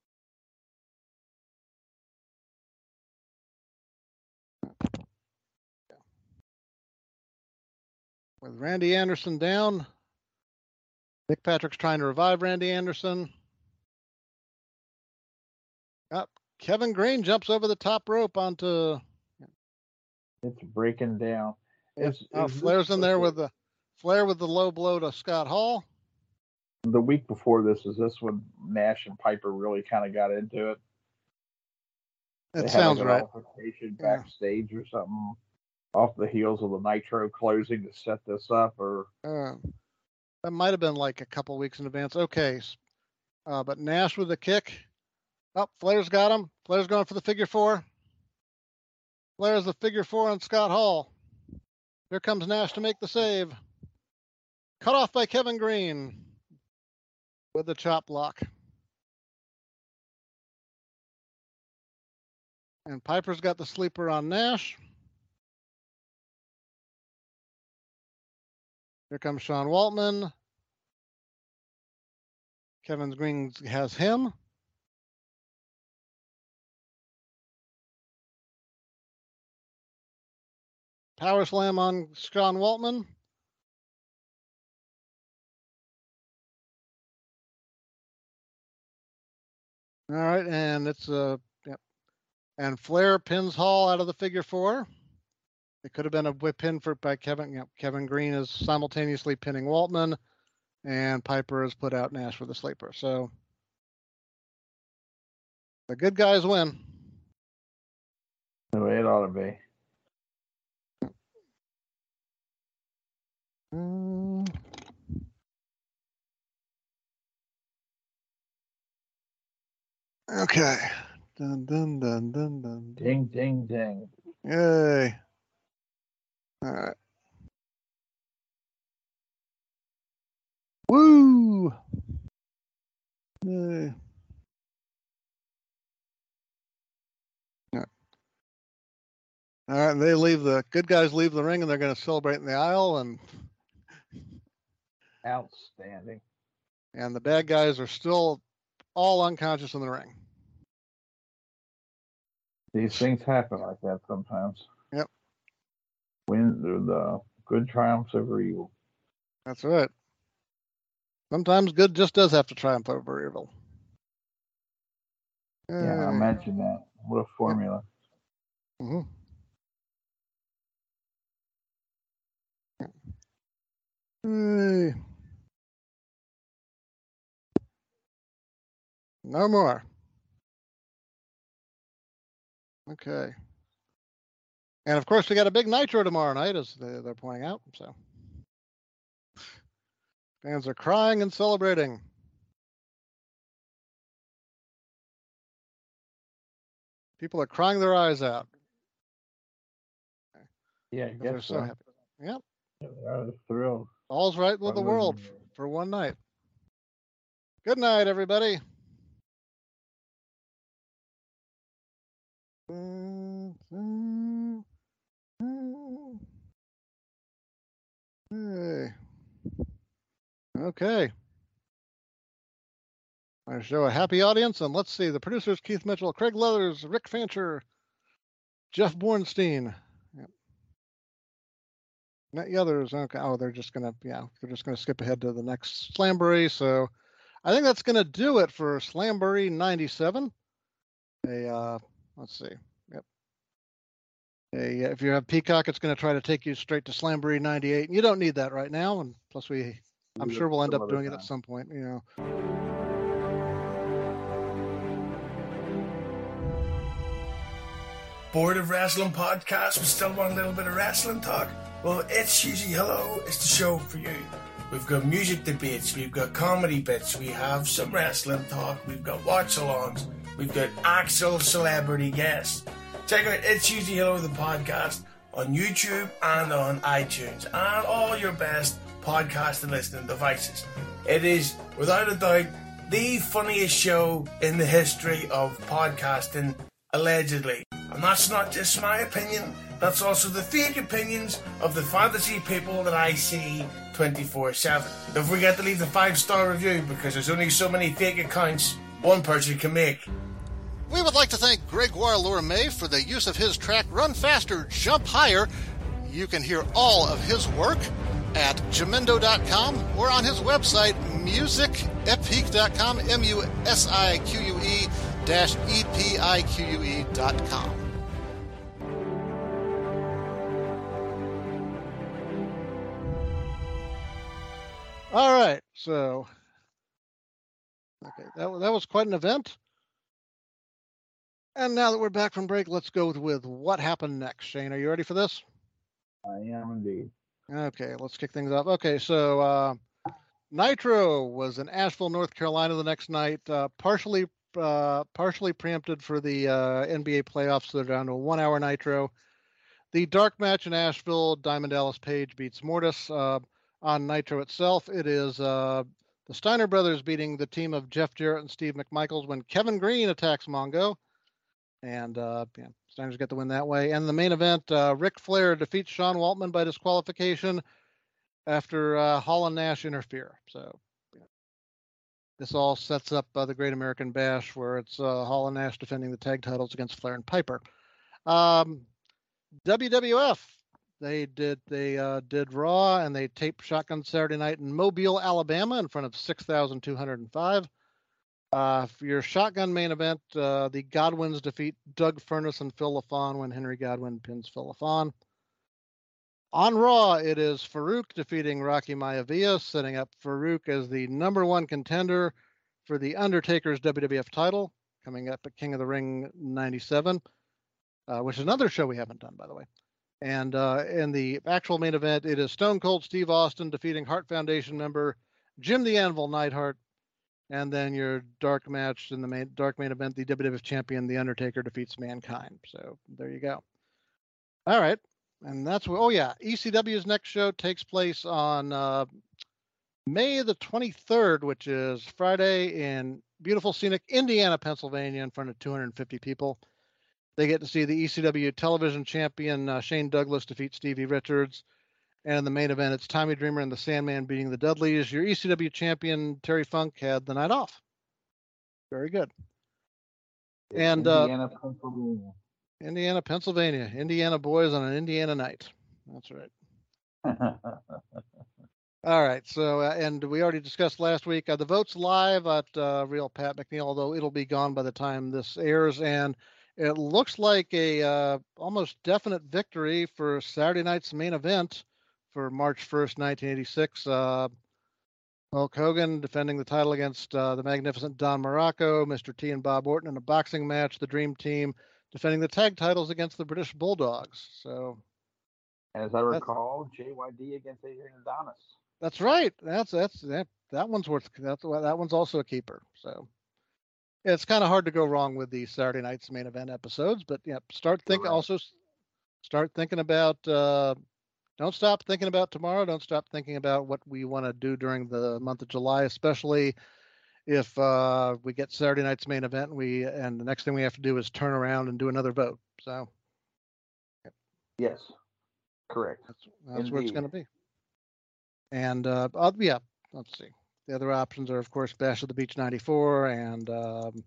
With Randy Anderson down. Nick Patrick's trying to revive Randy Anderson. Up. Kevin Green jumps over the top rope onto. It's breaking down. It's, uh, Flair's in there with the Flair with the low blow to Scott Hall. The week before this, is this when Nash and Piper really kind of got into it? It sounds like right. Altercation backstage yeah. or something off the heels of the Nitro closing to set this up, or uh, that might have been like a couple weeks in advance. Okay, uh, but Nash with the kick. Oh, Flair's got him. Flair's going for the figure four. Flair's the figure four on Scott Hall. Here comes Nash to make the save. Cut off by Kevin Green with the chop block. And Piper's got the sleeper on Nash. Here comes Sean Waltman. Kevin Green has him. Power slam on Sean Waltman. All right, and it's a uh, yep. And Flair pins Hall out of the figure four. It could have been a whip pin for by Kevin. Yep, Kevin Green is simultaneously pinning Waltman, and Piper has put out Nash for the sleeper. So the good guys win. The way it ought to be. Mm. Okay. Dun, dun, dun, dun, dun. Ding, ding, ding. Yay. All right. Woo! Yay. All right, and they leave the good guys leave the ring, and they're going to celebrate in the aisle, and Outstanding. and the bad guys are still all unconscious in the ring. These things happen like that sometimes. Yep. When the good triumphs over evil. That's right. Sometimes good just does have to triumph over evil. Yeah, I imagine that. What a formula. Mm-hmm. Hey. No more. Okay. And of course, we got a big Nitro tomorrow night, as they're pointing out. So fans are crying and celebrating. People are crying their eyes out. Yeah, I guess they're so, so. happy. Yep. Yeah, they're thrilled. All's right with the world for one night. Good night, everybody. Hey. Okay. I show a happy audience, and let's see the producers: Keith Mitchell, Craig Leathers, Rick Fancher, Jeff Bornstein. Yep. Not the others. Okay. Oh, they're just gonna yeah, they're just gonna skip ahead to the next Slamboree. So I think that's gonna do it for Slamboree ninety-seven. A uh, let's see. Yep. A, if you have Peacock, it's going to try to take you straight to Slamboree ninety-eight. You don't need that right now, and plus we, I'm sure we'll end up doing it at some point. You know. Bored of wrestling podcasts but still want a little bit of wrestling talk? Well, It's Usually Hello is the show for you. We've got music debates, we've got comedy bits, we have some wrestling talk, we've got watch-alongs, we've got actual celebrity guests. Check out It's Usually Hello, the podcast, on YouTube and on iTunes and all your best podcast and listening devices. It is, without a doubt, the funniest show in the history of podcasting, allegedly. And that's not just my opinion, that's also the fake opinions of the fantasy people that I see twenty-four seven. Don't forget to leave the five-star review, because there's only so many fake accounts one person can make. We would like to thank Gregoire Lorme for the use of his track Run Faster, Jump Higher. You can hear all of his work at jamendo dot com or on his website music epique dot com, M U S I Q U E dash E P I Q U E dot com. All right, so okay, that that was quite an event. And now that we're back from break, let's go with, with what happened next. Shane, are you ready for this? I am indeed. Okay, let's kick things off. Okay, so uh, Nitro was in Asheville, North Carolina the next night, uh, partially uh, partially preempted for the uh, N B A playoffs, so they're down to a one-hour Nitro. The dark match in Asheville, Diamond Dallas Page beats Mortis. Uh, on Nitro itself, it is uh, the Steiner brothers beating the team of Jeff Jarrett and Steve McMichaels when Kevin Green attacks Mongo. And uh, yeah, Steiners get the win that way. And the main event, uh, Ric Flair defeats Sean Waltman by disqualification after uh, Hall and Nash interfere. So yeah. This all sets up uh, the Great American Bash, where it's uh, Hall and Nash defending the tag titles against Flair and Piper. Um, W W F, they did they uh, did Raw, and they taped Shotgun Saturday Night in Mobile, Alabama, in front of six thousand two hundred five. Uh, for your Shotgun main event, uh, the Godwins defeat Doug Furnas and Phil LaFawn when Henry Godwin pins Phil LaFawn. On Raw, it is Farouk defeating Rocky Maivia, setting up Farouk as the number one contender for the Undertaker's W W F title, coming up at King of the Ring ninety-seven, uh, which is another show we haven't done, by the way. And uh, in the actual main event, it is Stone Cold Steve Austin defeating Hart Foundation member Jim the Anvil Neidhart. And then your dark match in the main dark main event, the W W F champion, The Undertaker, defeats Mankind. So there you go. All right. And that's what, oh yeah, E C W's next show takes place on uh, May the twenty-third, which is Friday in beautiful scenic Indiana, Pennsylvania, in front of two hundred fifty people. They get to see the E C W television champion uh, Shane Douglas defeat Stevie Richards. And in the main event, it's Tommy Dreamer and the Sandman beating the Dudleys. Your E C W champion, Terry Funk, had the night off. Very good. And Indiana, uh, Pennsylvania. Indiana, Pennsylvania. Indiana boys on an Indiana night. That's right. All right. So, uh, and we already discussed last week uh, the votes live at uh, Real Pat McNeil, although it'll be gone by the time this airs. And it looks like a uh, almost definite victory for Saturday night's main event for March first, nineteen eighty-six. Uh, Hulk Hogan defending the title against uh, the magnificent Don Morocco, Mister T and Bob Orton in a boxing match. The Dream Team defending the tag titles against the British Bulldogs. So, as I recall, J Y D against Adrian Adonis. That's right. That's that's that that one's worth. That's that one's also a keeper. So, yeah, it's kind of hard to go wrong with the Saturday night's main event episodes. But yeah, start thinking. Also, start thinking about. Uh, Don't stop thinking about tomorrow. Don't stop thinking about what we want to do during the month of July, especially if uh, we get Saturday night's main event. And we and the next thing we have to do is turn around and do another vote. So, yes, correct. That's, that's where it's going to be. And uh, I'll, yeah, let's see. The other options are, of course, Bash of the Beach ninety-four and um,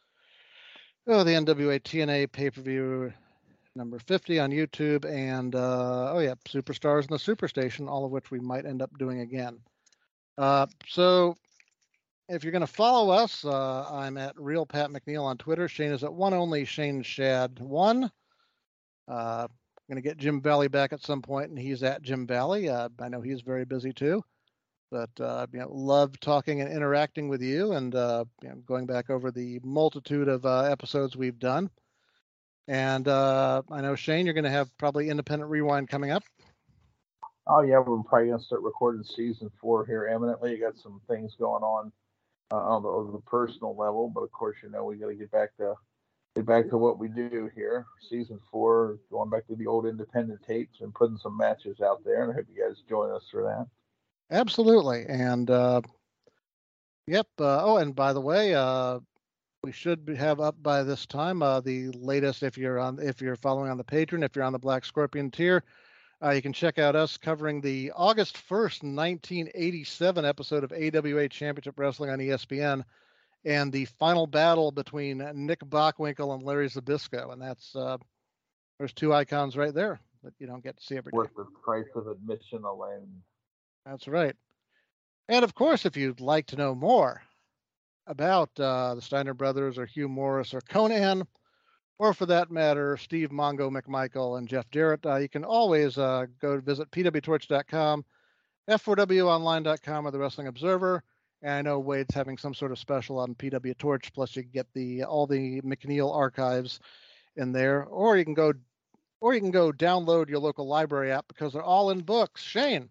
oh, the N W A T N A pay-per-view number fifty on YouTube, and uh, oh yeah, Superstars in the Superstation, all of which we might end up doing again. Uh, so if you're going to follow us, uh, I'm at Real Pat McNeil on Twitter. Shane is at one only Shane Shad one. Uh, I'm going to get Jim Valley back at some point, and he's at Jim Valley. Uh, I know he's very busy too, but uh, you know, love talking and interacting with you, and uh, you know, going back over the multitude of uh, episodes we've done. And uh, I know, Shane, you're going to have probably Independent Rewind coming up. Oh, yeah, we're probably going to start recording season four here imminently. You got some things going on uh, on, the, on the personal level, but of course, you know, we got to get back to get back to what we do here. Season four, going back to the old independent tapes and putting some matches out there. And I hope you guys join us for that. Absolutely. And uh, yep. Uh, oh, and by the way, uh, we should have up by this time uh, the latest. If you're on, if you're following on the Patreon, if you're on the Black Scorpion tier, uh, you can check out us covering the August first, nineteen eighty-seven episode of A W A Championship Wrestling on E S P N, and the final battle between Nick Bockwinkel and Larry Zbyszko, and that's uh, there's two icons right there that you don't get to see every day. Worth the price of admission alone. That's right. And of course, if you'd like to know more about uh, the Steiner brothers or Hugh Morris or Conan, or for that matter, Steve Mongo McMichael and Jeff Jarrett, uh, you can always uh, go visit P W torch dot com, F four W online dot com, or the Wrestling Observer. And I know Wade's having some sort of special on P W Torch, plus you can get the all the McNeil archives in there, or you can go, or you can go download your local library app because they're all in books. Shane.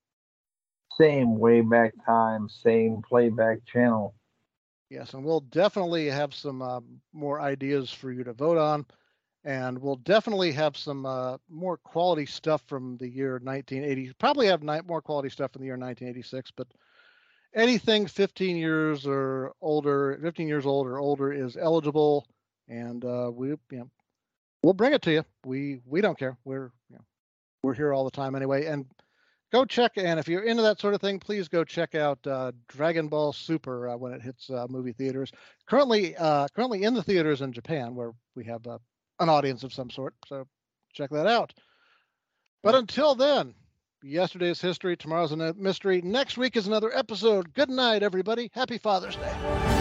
Same way back time, same playback channel. Yes, and we'll definitely have some uh, more ideas for you to vote on, and we'll definitely have some uh, more quality stuff from the year nineteen eighty. Probably have ni- more quality stuff from the year nineteen eighty-six, but anything fifteen years or older, fifteen years old or older is eligible, and uh, we, you know, we'll bring it to you. We we don't care. We're you know, we're here all the time anyway, and. Go check, and if you're into that sort of thing, please go check out uh, Dragon Ball Super uh, when it hits uh, movie theaters. Currently, uh, currently in the theaters in Japan, where we have uh, an audience of some sort. So check that out. But until then, yesterday's history, tomorrow's a mystery. Next week is another episode. Good night, everybody. Happy Father's Day.